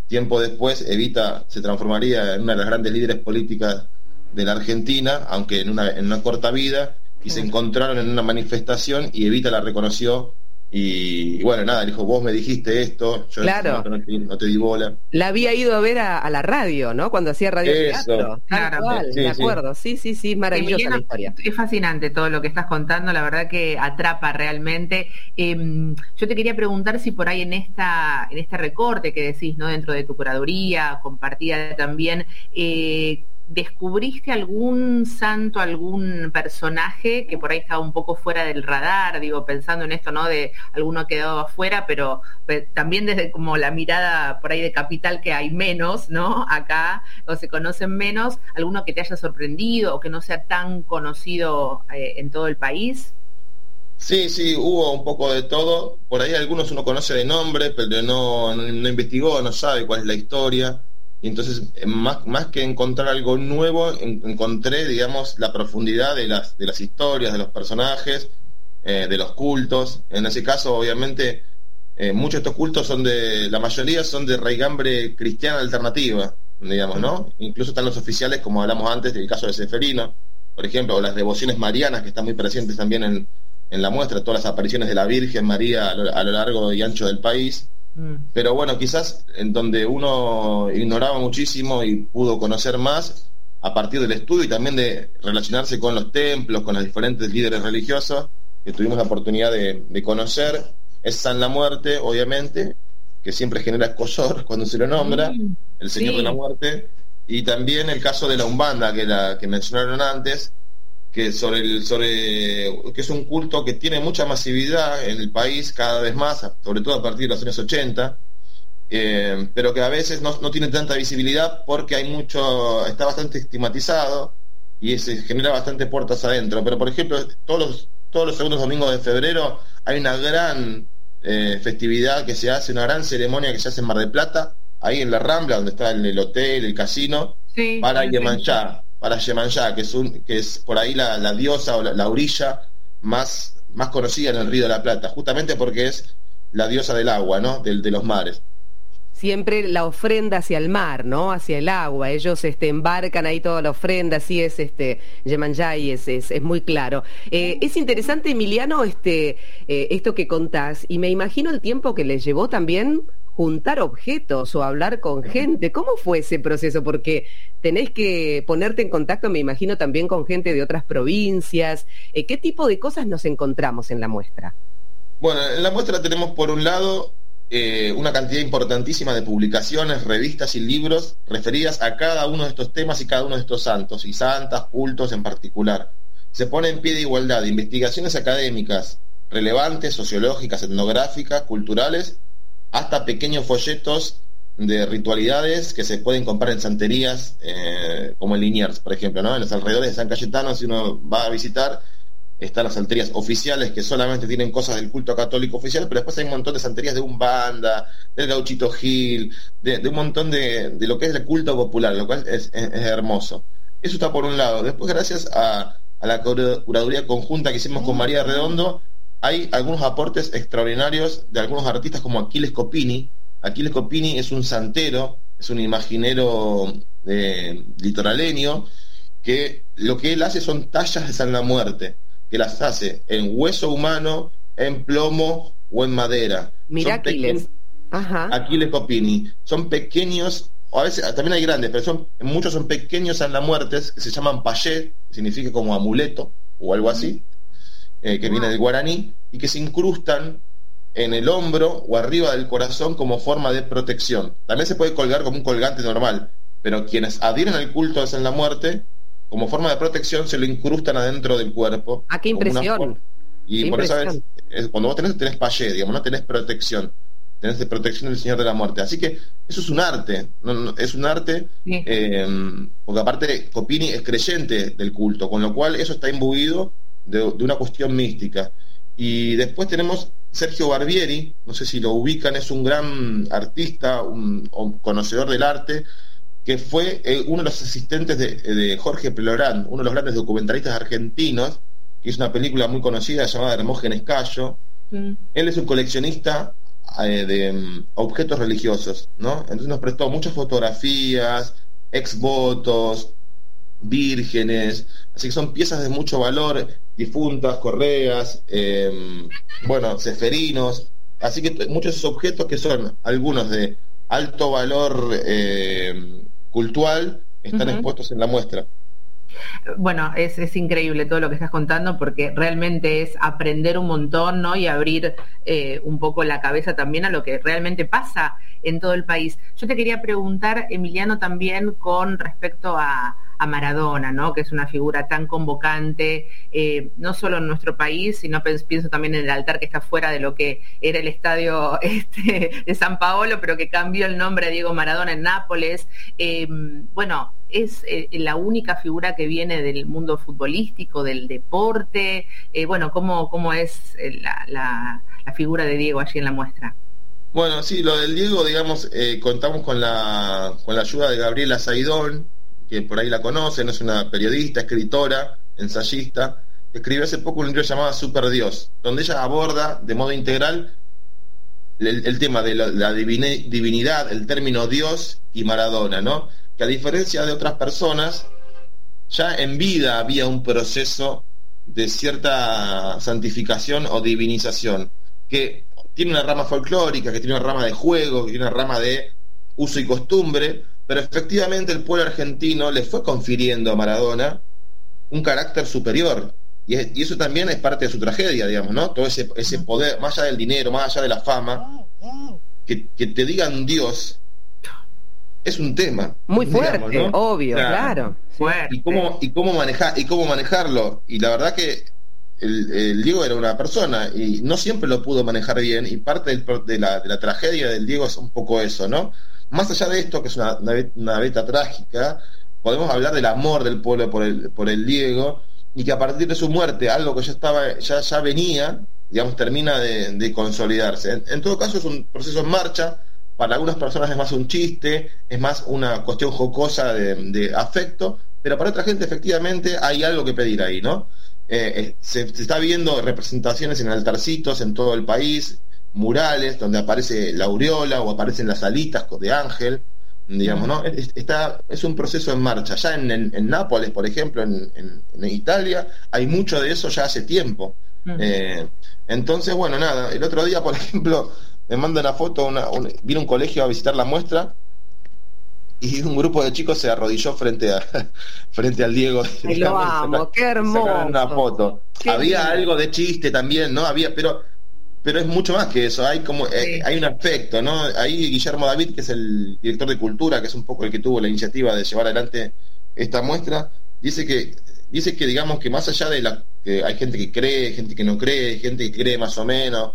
tiempo después Evita se transformaría en una de las grandes líderes políticas de la Argentina, aunque en una, en una corta vida, y se encontraron en una manifestación y Evita la reconoció. Y, y bueno, nada, le dijo, vos me dijiste esto, yo claro. no, no, te, no te di bola. La había ido a ver a, a la radio, ¿no? Cuando hacía radio Eso. Teatro. Claro, cual, sí, me acuerdo. Sí, sí, sí, maravillosa Emiliano, la historia. Es fascinante todo lo que estás contando, la verdad que atrapa realmente. Eh, yo te quería preguntar si por ahí en esta en este recorte que decís, ¿no? Dentro de tu curaduría, compartida también, eh, ¿descubriste algún santo, algún personaje que por ahí estaba un poco fuera del radar? Digo, pensando en esto, ¿no? De alguno quedado afuera, pero también desde como la mirada por ahí de capital, que hay menos, ¿no? Acá, o se conocen menos, alguno que te haya sorprendido o que no sea tan conocido eh, en todo el país. Sí, sí, hubo un poco de todo. Por ahí algunos uno conoce de nombre, pero no, no, no investigó, no sabe cuál es la historia. Y entonces, más, más que encontrar algo nuevo, en, encontré, digamos, la profundidad de las, de las historias, de los personajes, eh, de los cultos. En ese caso, obviamente, eh, muchos de estos cultos son de, la mayoría son de raigambre cristiana alternativa, digamos, ¿no? Incluso están los oficiales, como hablamos antes, del caso de Seferino, por ejemplo, o las devociones marianas, que están muy presentes también en, en la muestra, todas las apariciones de la Virgen María a lo, a lo largo y ancho del país. Pero bueno, quizás en donde uno ignoraba muchísimo y pudo conocer más a partir del estudio y también de relacionarse con los templos, con los diferentes líderes religiosos que tuvimos la oportunidad de, de conocer, es San La Muerte, obviamente, que siempre genera escozor cuando se lo nombra, mm, el Señor sí. de la Muerte, y también el caso de la Umbanda, que, la, que mencionaron antes, que sobre el sobre que es un culto que tiene mucha masividad en el país cada vez más, sobre todo a partir de los años ochenta, eh, pero que a veces no, no tiene tanta visibilidad porque hay mucho, está bastante estigmatizado y se genera bastante puertas adentro. Pero por ejemplo, todos los, todos los segundos domingos de febrero hay una gran eh, festividad que se hace, una gran ceremonia que se hace en Mar del Plata, ahí en la Rambla, donde está el, el hotel, el casino, sí, para Yemanjá. Para Yemanjá, que es un, que es por ahí la, la diosa o la, la orilla más, más conocida en el Río de la Plata, justamente porque es la diosa del agua, ¿no? Del, de los mares. Siempre la ofrenda hacia el mar, ¿no? Hacia el agua. Ellos este, embarcan ahí toda la ofrenda, así es este Yemanjá y es, es, es muy claro. Eh, es interesante, Emiliano, este, eh, esto que contás, y me imagino el tiempo que les llevó también juntar objetos o hablar con gente. ¿Cómo fue ese proceso? Porque tenés que ponerte en contacto, me imagino, también con gente de otras provincias. Eh, ¿Qué tipo de cosas nos encontramos en la muestra? Bueno, en la muestra tenemos por un lado eh, una cantidad importantísima de publicaciones, revistas y libros referidas a cada uno de estos temas y cada uno de estos santos y santas, cultos en particular. Se pone en pie de igualdad investigaciones académicas relevantes, sociológicas, etnográficas, culturales, hasta pequeños folletos de ritualidades que se pueden comprar en santerías, eh, como en Liniers, por ejemplo, ¿no? En los alrededores de San Cayetano, si uno va a visitar, están las santerías oficiales que solamente tienen cosas del culto católico oficial, pero después hay un montón de santerías de Umbanda, del Gauchito Gil, de, de un montón de, de lo que es el culto popular, lo cual es, es, es hermoso. Eso está por un lado. Después, gracias a, a la curaduría conjunta que hicimos con María Redondo, hay algunos aportes extraordinarios de algunos artistas como Aquiles Copini. Aquiles Copini es un santero, es un imaginero eh, litoraleño, que lo que él hace son tallas de San La Muerte, que las hace en hueso humano, en plomo o en madera. Mira, Aquiles. Ajá. Aquiles Copini. Son pequeños, o a veces también hay grandes, pero son muchos son pequeños San La Muertes, que se llaman payé, que significa como amuleto o algo así. Eh, que viene del guaraní, y que se incrustan en el hombro o arriba del corazón como forma de protección. También se puede colgar como un colgante normal, pero quienes adhieren al culto de San La Muerte, como forma de protección, se lo incrustan adentro del cuerpo. ¡Ah, qué impresión! Y qué por impresión. eso es, cuando vos tenés, tenés payé, digamos, no tenés protección, tenés de protección del Señor de la Muerte. Así que eso es un arte, no, no, es un arte, sí. eh, porque aparte Copini es creyente del culto, con lo cual eso está imbuido De, de una cuestión mística. Y después tenemos Sergio Barbieri, no sé si lo ubican, es un gran artista, un, un conocedor del arte, que fue eh, uno de los asistentes de, de Jorge Pelorán, uno de los grandes documentalistas argentinos, que hizo una película muy conocida llamada Hermógenes Cayo. Mm. Él es un coleccionista eh, de um, objetos religiosos, ¿no? Entonces nos prestó muchas fotografías, exvotos, vírgenes, así que son piezas de mucho valor, difuntas, correas, eh, bueno, ceferinos, así que t- muchos de esos objetos que son algunos de alto valor eh, cultural están uh-huh. expuestos en la muestra. Bueno, es, es increíble todo lo que estás contando, porque realmente es aprender un montón, ¿no? Y abrir eh, un poco la cabeza también a lo que realmente pasa en todo el país. Yo te quería preguntar, Emiliano, también con respecto a, a Maradona, ¿no? Que es una figura tan convocante, eh, no solo en nuestro país, sino pienso también en el altar que está fuera de lo que era el estadio este, de San Paolo, pero que cambió el nombre a Diego Maradona en Nápoles. Eh, bueno, es eh, la única figura que viene del mundo futbolístico, del deporte. Eh, bueno, ¿cómo, cómo es la, la, la figura de Diego allí en la muestra? Bueno, sí, lo del Diego, digamos, eh, contamos con la, con la ayuda de Gabriela Saidón, que por ahí la conocen, es una periodista, escritora, ensayista, que escribió hace poco un libro llamado Super Dios, donde ella aborda de modo integral el, el tema de la, la divine, divinidad, el término Dios y Maradona, ¿no? Que a diferencia de otras personas, ya en vida había un proceso de cierta santificación o divinización, que tiene una rama folclórica, que tiene una rama de juego, que tiene una rama de uso y costumbre, pero efectivamente el pueblo argentino le fue confiriendo a Maradona un carácter superior, y, es, y eso también es parte de su tragedia, digamos, ¿no? Todo ese, ese poder, más allá del dinero, más allá de la fama, que, que te digan Dios, es un tema muy fuerte, digamos, ¿no? Obvio, claro, claro. Fuerte. Y cómo, y cómo manejar, y cómo manejarlo, y la verdad que el, el Diego era una persona y no siempre lo pudo manejar bien, y parte del, de, la, de la tragedia del Diego es un poco eso, ¿no? Más allá de esto, que es una, una, una beta trágica, podemos hablar del amor del pueblo por el, por el Diego, y que a partir de su muerte, algo que ya estaba, ya, ya venía, digamos, termina de, de consolidarse. En, en todo caso es un proceso en marcha. Para algunas personas es más un chiste, es más una cuestión jocosa de, de afecto, pero para otra gente efectivamente hay algo que pedir ahí, ¿no? Eh, eh, se, se está viendo representaciones en altarcitos en todo el país, murales donde aparece la aureola o aparecen las alitas de ángel, digamos, ¿no? Es, está, es un proceso en marcha. Ya en, en, en Nápoles, por ejemplo, en, en, en Italia, hay mucho de eso ya hace tiempo. Uh-huh. Eh, entonces, bueno, nada, el otro día, por ejemplo, me manda una foto, una, una, vino un colegio a visitar la muestra y un grupo de chicos se arrodilló frente a frente al Diego. Ay, lo amo, qué hermoso. Una foto. Qué Había bien. Algo de chiste también, ¿no? Había, pero pero es mucho más que eso. Hay como sí. eh, hay un aspecto, ¿no? Ahí Guillermo David, que es el director de Cultura, que es un poco el que tuvo la iniciativa de llevar adelante esta muestra, dice que dice que digamos que más allá de la que hay gente que cree, gente que no cree, gente que cree más o menos.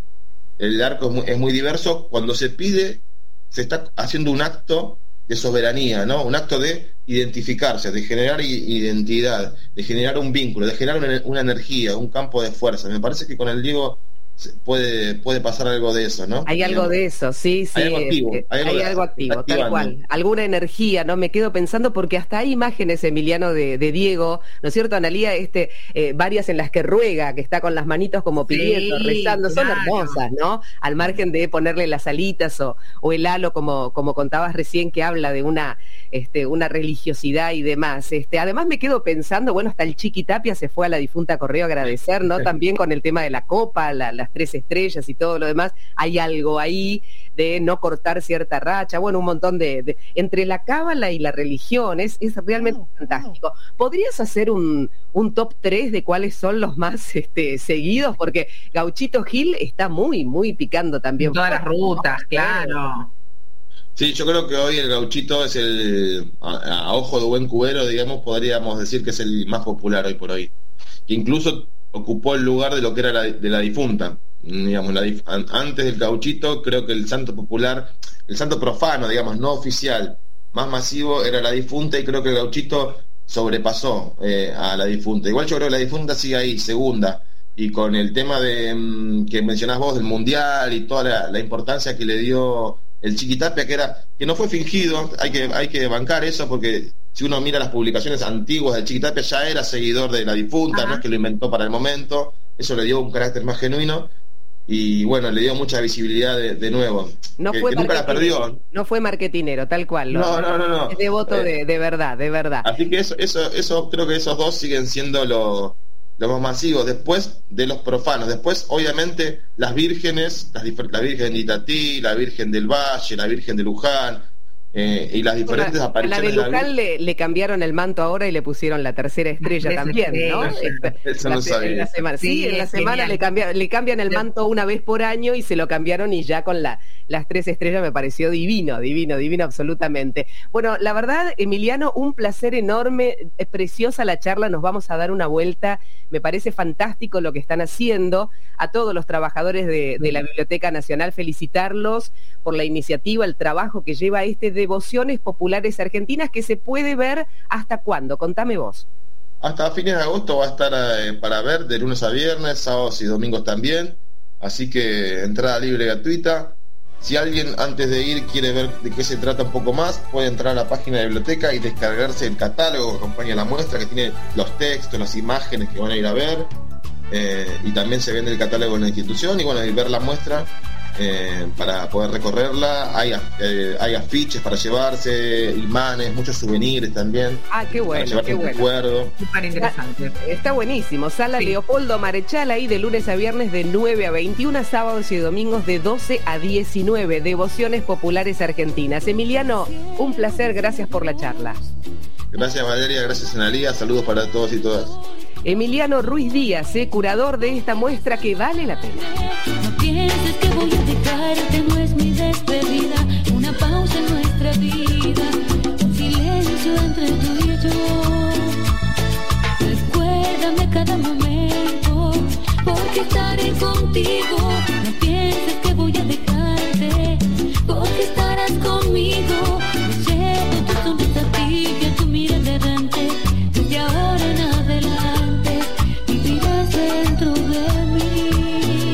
El arco es muy, es muy diverso. Cuando se pide, se está haciendo un acto de soberanía, ¿no? Un acto de identificarse, de generar identidad, de generar un vínculo, de generar una, una energía, un campo de fuerza. Me parece que con el Diego puede puede pasar algo de eso, ¿no? Hay algo de eso, sí, sí. Hay algo activo, eh, hay algo, hay algo activo, tal cual. Alguna energía, ¿no? Me quedo pensando porque hasta hay imágenes, Emiliano, de, de Diego, ¿no es cierto, Analía? Este, eh, varias en las que ruega, que está con las manitos como pidiendo, sí, rezando, son claro. hermosas, ¿no? Al margen de ponerle las alitas o, o el halo, como, como contabas recién, que habla de una, este, una religiosidad y demás. Este, además me quedo pensando, bueno, hasta el Chiqui Tapia se fue a la difunta Correo a agradecer, ¿no? También con el tema de la copa, la, la tres estrellas y todo lo demás, hay algo ahí de no cortar cierta racha, bueno, un montón de, de entre la cábala y la religión, es, es realmente fantástico. ¿Podrías hacer un, un top tres de cuáles son los más este, seguidos? Porque Gauchito Gil está muy, muy picando también. Todas las rutas, claro. Sí, yo creo que hoy el Gauchito es el, a, a ojo de buen cubero, digamos, podríamos decir que es el más popular hoy por hoy, que incluso ocupó el lugar de lo que era la, de la difunta. Digamos, la, antes del Gauchito, creo que el santo popular, el santo profano, digamos, no oficial, más masivo era la difunta, y creo que el Gauchito sobrepasó eh, a la difunta. Igual yo creo que la difunta sigue ahí, segunda, y con el tema de mm, que mencionás vos del mundial y toda la, la importancia que le dio el Chiqui Tapia, que era, que no fue fingido, hay que, hay que bancar eso, porque si uno mira las publicaciones antiguas del Chiqui Tapia, ya era seguidor de la difunta, Ajá. no es que lo inventó para el momento, eso le dio un carácter más genuino. y bueno, le dio mucha visibilidad de, de nuevo. No que, fue que nunca la perdió. No fue marketinero, tal cual. No, no, no, no. Es devoto eh, de, de verdad, de verdad. Así que eso, eso, eso creo que esos dos siguen siendo los lo más masivos. Después de los profanos, después obviamente las vírgenes, las, la Virgen de Itatí, la Virgen del Valle, la Virgen de Luján, eh, y las diferentes Una, apariciones. A la de Luján le, le cambiaron el manto ahora y le pusieron la tercera estrella también, ¿no? Eso no sabía. En la semana, sí, sí, en la semana le, cambia, le cambian el manto una vez por año y se lo cambiaron y ya con la, las tres estrellas me pareció divino, divino, divino absolutamente. Bueno, la verdad, Emiliano, un placer enorme, es preciosa la charla, nos vamos a dar una vuelta, me parece fantástico lo que están haciendo. A todos los trabajadores de, de la Biblioteca Nacional, felicitarlos por la iniciativa, el trabajo que lleva este Devociones Populares Argentinas, que se puede ver hasta cuándo, contame vos. Hasta fines de agosto va a estar eh, para ver, de lunes a viernes, sábados y domingos también, así que entrada libre y gratuita. Si alguien antes de ir quiere ver de qué se trata un poco más, puede entrar a la página de la biblioteca y descargarse el catálogo que acompaña la muestra, que tiene los textos, las imágenes que van a ir a ver, eh, y también se vende el catálogo en la institución, y bueno, y ver la muestra eh, para poder recorrerla. Hay, eh, hay afiches para llevarse, imanes, muchos souvenirs también. Ah, qué bueno, qué bueno. Recuerdo. Súper interesante. Está, está buenísimo. Sala sí. Leopoldo Marechal, ahí de lunes a viernes de nueve a veintiuno, sábados y domingos de doce a diecinueve. Devociones Populares Argentinas. Emiliano, un placer, gracias por la charla. Gracias Valeria, gracias Analía, saludos para todos y todas. Emiliano Ruiz Díaz, eh, curador de esta muestra que vale la pena. No pienses que voy a dejarte, no es mi despedida, una pausa en nuestra vida, un silencio entre tú y yo. Recuérdame cada momento, porque estaré contigo. No pienses que voy a dejarte, porque estarás conmigo. Llevo tu sonrisa tibia, tu mirada errante, desde ahora en adelante vivirás dentro de mí.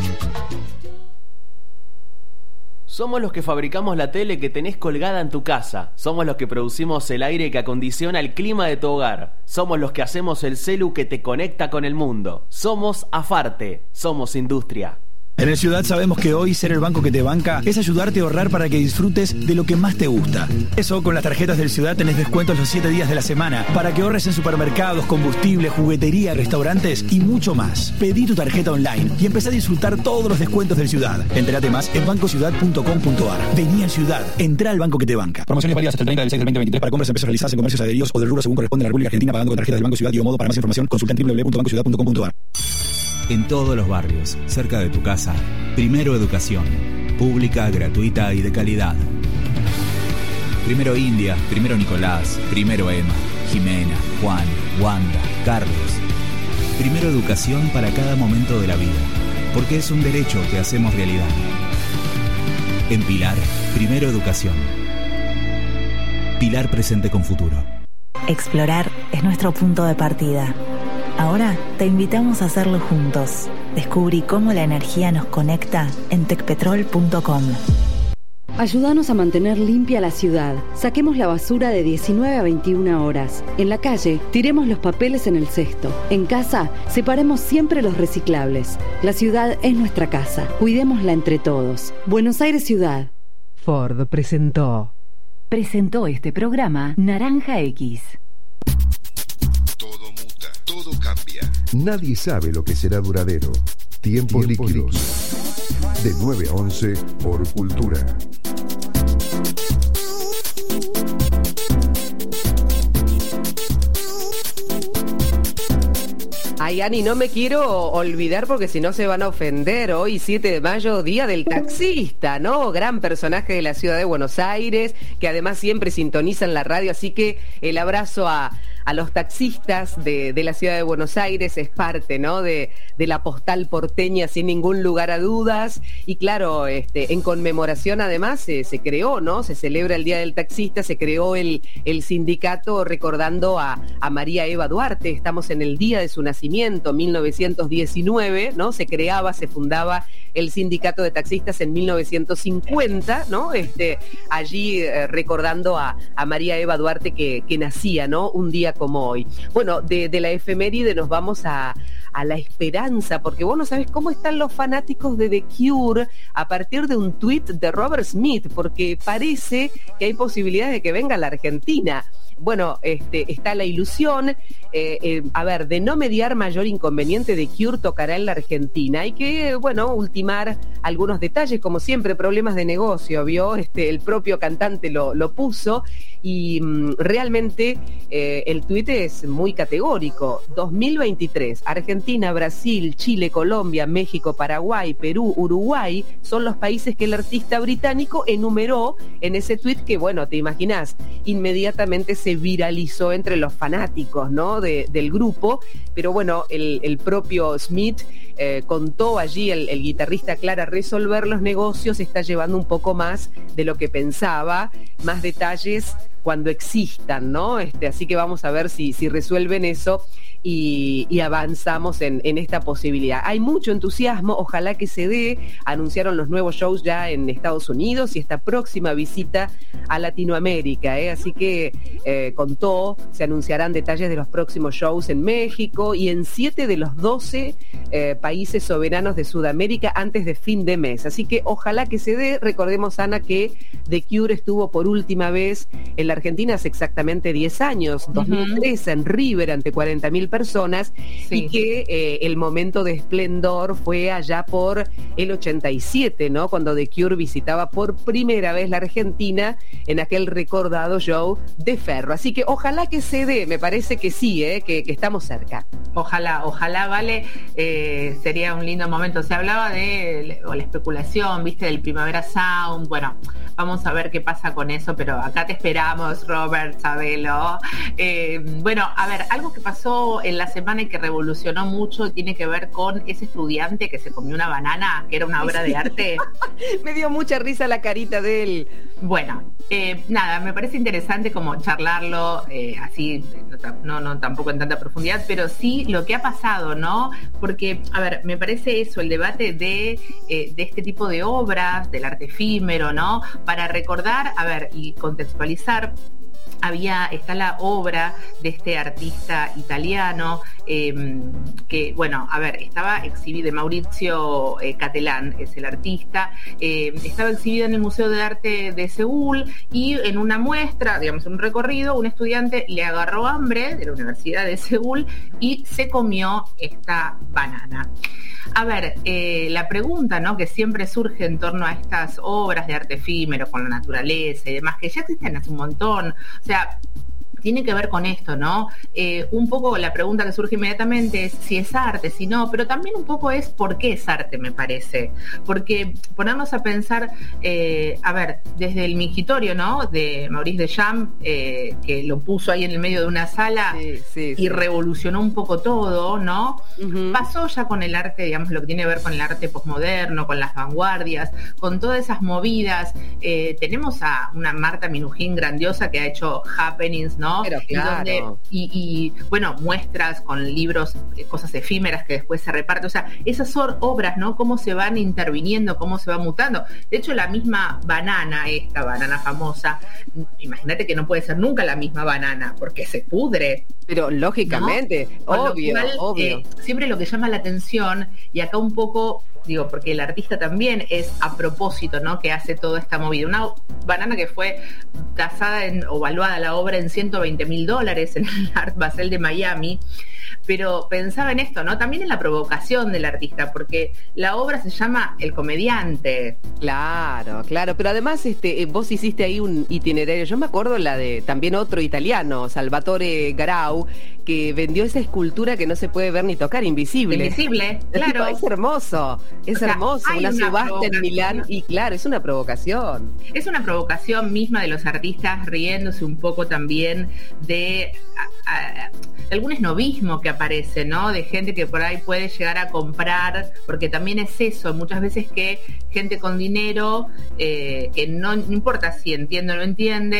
Somos los que fabricamos la tele que tenés colgada en tu casa. Somos los que producimos el aire que acondiciona el clima de tu hogar. Somos los que hacemos el celu que te conecta con el mundo. Somos Afarte. Somos industria. En el Ciudad sabemos que hoy ser el banco que te banca es ayudarte a ahorrar para que disfrutes de lo que más te gusta. Eso, con las tarjetas del Ciudad tenés descuentos los siete días de la semana para que ahorres en supermercados, combustible, juguetería, restaurantes y mucho más. Pedí tu tarjeta online y empecé a disfrutar todos los descuentos del Ciudad. Entérate más en banco ciudad punto com punto ar. Vení al Ciudad, entrá al banco que te banca. Promociones válidas hasta el treinta del seis del veinte veintitrés para compras en pesos realizadas en comercios adheridos o del rubro según corresponde a la República Argentina, pagando con tarjetas del Banco Ciudad y o modo. Para más información consulta en doble u doble u doble u punto banco ciudad punto com punto ar. En todos los barrios, cerca de tu casa, Primero Educación, pública, gratuita y de calidad. Primero India, Primero Nicolás, Primero Emma, Jimena, Juan, Wanda, Carlos. Primero Educación para cada momento de la vida, porque es un derecho que hacemos realidad. En Pilar, Primero Educación. Pilar presente con futuro. Explorar es nuestro punto de partida. Ahora te invitamos a hacerlo juntos. Descubrí cómo la energía nos conecta en tecpetrol punto com. Ayúdanos a mantener limpia la ciudad. Saquemos la basura de diecinueve a veintiuna horas. En la calle, tiremos los papeles en el cesto. En casa, separemos siempre los reciclables. La ciudad es nuestra casa. Cuidémosla entre todos. Buenos Aires Ciudad. Ford presentó. Presentó este programa Naranja X. Todo cambia. Nadie sabe lo que será duradero. Tiempos, Tiempos líquidos. líquidos. De nueve a once por Cultura. Ay, Ani, no me quiero olvidar porque si no se van a ofender. Hoy, siete de mayo, Día del Taxista, ¿no? Gran personaje de la ciudad de Buenos Aires, que además siempre sintonizan la radio, así que el abrazo a, a los taxistas de, de la ciudad de Buenos Aires es parte, ¿no? De, de la postal porteña, sin ningún lugar a dudas. Y claro, este, en conmemoración además se, se creó, ¿no? Se celebra el Día del Taxista, se creó el, el sindicato recordando a, a María Eva Duarte. Estamos en el día de su nacimiento, mil novecientos diecinueve, ¿no? Se creaba, se fundaba el sindicato de taxistas en mil novecientos cincuenta, ¿no? Este, allí eh, recordando a, a María Eva Duarte que, que nacía, ¿no? Un día como hoy. Bueno, de, de la efeméride nos vamos a, a la esperanza, porque vos no sabés cómo están los fanáticos de The Cure a partir de un tuit de Robert Smith, porque parece que hay posibilidades de que venga a la Argentina. Bueno, este, está la ilusión, eh, eh, a ver, de no mediar mayor inconveniente, The Cure tocará en la Argentina. Hay que, bueno, ultimar algunos detalles, como siempre, problemas de negocio, ¿vio? Este, el propio cantante lo, lo puso y mm, realmente eh, el tuit es muy categórico. dos mil veintitrés, Argentina, Brasil, Chile, Colombia, México, Paraguay, Perú, Uruguay son los países que el artista británico enumeró en ese tuit que, bueno, te imaginás, inmediatamente se viralizó entre los fanáticos, ¿no? de, del grupo, pero bueno, el, el propio Smith eh, contó allí, el, el guitarrista, Clara, resolver los negocios está llevando un poco más de lo que pensaba, más detalles cuando existan, ¿no? Este, así que vamos a ver si, si resuelven eso y, y avanzamos en, en esta posibilidad. Hay mucho entusiasmo, ojalá que se dé. Anunciaron los nuevos shows ya en Estados Unidos y esta próxima visita a Latinoamérica, ¿eh? Así que eh, contó, se anunciarán detalles de los próximos shows en México y en siete de los doce eh, países soberanos de Sudamérica antes de fin de mes. Así que ojalá que se dé. Recordemos, Ana, que The Cure estuvo por última vez en la Argentina hace exactamente diez años, dos mil trece, en River, ante cuarenta mil personas, sí. Y que eh, el momento de esplendor fue allá por el ochenta y siete, ¿no? Cuando The Cure visitaba por primera vez la Argentina en aquel recordado show de Ferro. Así que ojalá que se dé, me parece que sí, ¿eh? que, que estamos cerca. Ojalá, ojalá, Vale, eh, sería un lindo momento. Se hablaba de o la especulación, viste, del Primavera Sound. Bueno, vamos a ver qué pasa con eso, pero acá te esperamos, Robert, sabelo. Eh, bueno, a ver, algo que pasó en la semana y que revolucionó mucho tiene que ver con ese estudiante que se comió una banana, que era una obra de arte. Me dio mucha risa la carita de él. Bueno, eh, nada, me parece interesante como charlarlo, eh, así, no, no tampoco en tanta profundidad, pero sí lo que ha pasado, ¿no? Porque, a ver, me parece eso, el debate de, eh, de este tipo de obras, del arte efímero, ¿no? Para recordar, a ver, y contextualizar, había, está la obra de este artista italiano eh, que, bueno, a ver, estaba exhibida, de Maurizio eh, Cattelan es el artista, eh, estaba exhibida en el Museo de Arte de Seúl y en una muestra, digamos, en un recorrido, un estudiante le agarró hambre de la Universidad de Seúl y se comió esta banana. A ver, eh, la pregunta, ¿no?, que siempre surge en torno a estas obras de arte efímero con la naturaleza y demás, que ya existen hace un montón, o sea, tiene que ver con esto, ¿no? Eh, un poco la pregunta que surge inmediatamente es si es arte, si no, pero también un poco es por qué es arte, me parece. Porque ponernos a pensar, eh, a ver, desde el mingitorio, ¿no?, de Maurice Deschamps, eh, que lo puso ahí en el medio de una sala sí, sí, y sí. revolucionó un poco todo, ¿no? Uh-huh. Pasó ya con el arte, digamos, lo que tiene que ver con el arte posmoderno, con las vanguardias, con todas esas movidas. Eh, tenemos a una Marta Minujín grandiosa que ha hecho happenings, ¿no? Pero claro. y, donde, y, y bueno, muestras con libros, cosas efímeras que después se reparten, o sea, esas son obras, ¿no? Cómo se van interviniendo, cómo se va mutando. De hecho, la misma banana, esta banana famosa, imagínate que no puede ser nunca la misma banana, porque se pudre. Pero lógicamente, ¿no? obvio, cual, obvio. Eh, siempre lo que llama la atención, y acá un poco, digo, porque el artista también es a propósito, ¿no?, que hace toda esta movida. Una banana que fue tasada en, o valuada la obra en ciento veinte mil dólares en el Art Basel de Miami, pero pensaba en esto, ¿no? También en la provocación del artista, porque la obra se llama El Comediante. Claro, claro, pero además este, vos hiciste ahí un itinerario. Yo me acuerdo la de también otro italiano, Salvatore Garau, que vendió esa escultura que no se puede ver ni tocar, invisible. Invisible, claro. Es hermoso, es o sea, hermoso, una, una subasta en Milán, y claro, es una provocación. Es una provocación misma de los artistas, riéndose un poco también de, a, a, de algún esnovismo que aparece, ¿no? De gente que por ahí puede llegar a comprar, porque también es eso, muchas veces que gente con dinero, eh, que no, no importa si entiende o no entiende,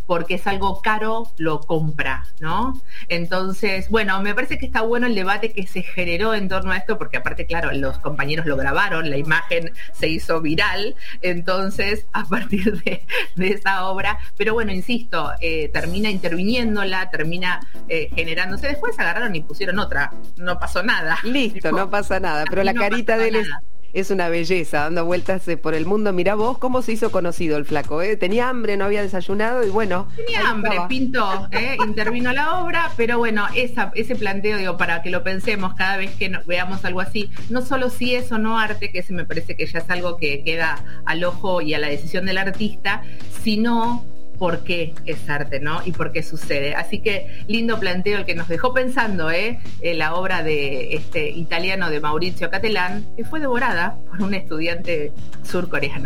porque es algo caro, lo compra, ¿no? Entonces, bueno, me parece que está bueno el debate que se generó en torno a esto, porque aparte, claro, los compañeros lo grabaron, la imagen se hizo viral, entonces, a partir de, de esa obra, pero bueno, insisto, eh, termina interviniéndola, termina eh, generándose, después agarraron y pusieron otra, no pasó nada. Listo, tipo, no pasa nada, pero la no carita de él es... nada. Es una belleza, dando vueltas eh, por el mundo. Mirá vos cómo se hizo conocido el flaco, ¿eh? Tenía hambre, no había desayunado y bueno. Tenía hambre, estaba. pintó, ¿eh? Intervino la obra, pero bueno, esa, ese planteo, digo, para que lo pensemos cada vez que no, veamos algo así, no solo si es o no arte, que ese me parece que ya es algo que queda al ojo y a la decisión del artista, sino por qué es arte, ¿no? Y por qué sucede. Así que lindo planteo el que nos dejó pensando, ¿eh? En la obra de este italiano de Maurizio Cattelan, que fue devorada por un estudiante surcoreano.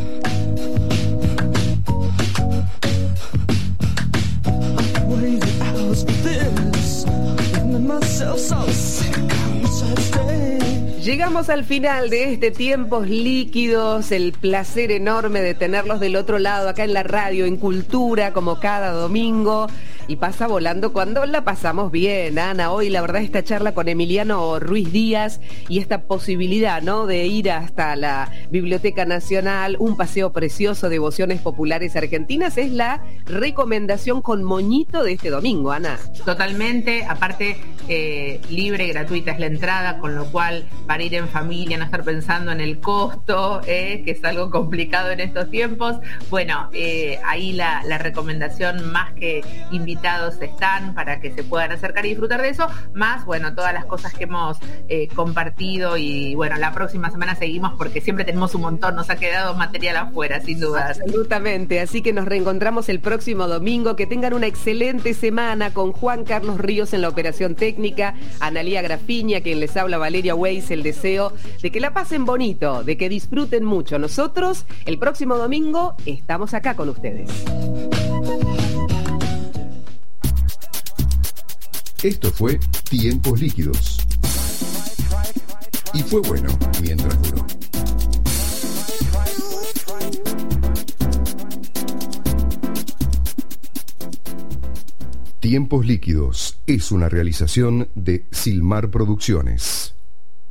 Llegamos al final de este Tiempos Líquidos, el placer enorme de tenerlos del otro lado, acá en la radio, en Cultura, como cada domingo, y pasa volando cuando la pasamos bien, Ana. Hoy la verdad esta charla con Emiliano Ruiz Díaz y esta posibilidad, ¿no?, de ir hasta la Biblioteca Nacional, un paseo precioso, devociones populares argentinas, es la recomendación con moñito de este domingo, Ana. Totalmente, aparte eh, libre, gratuita es la entrada, con lo cual para ir en familia, no estar pensando en el costo, eh, que es algo complicado en estos tiempos. Bueno, eh, ahí la, la recomendación, más que invitados están para que se puedan acercar y disfrutar de eso, más, bueno, todas las cosas que hemos eh, compartido y bueno, la próxima semana seguimos porque siempre tenemos un montón, nos ha quedado material afuera, sin duda. Absolutamente, así que nos reencontramos el próximo domingo, que tengan una excelente semana con Juan Carlos Ríos en la operación técnica, Analía Grafiña, quien les habla, Valeria Weiss, el deseo de que la pasen bonito, de que disfruten mucho. Nosotros, el próximo domingo, estamos acá con ustedes. Esto fue Tiempos Líquidos. Y fue bueno mientras duró. Tiempos Líquidos es una realización de Silmar Producciones.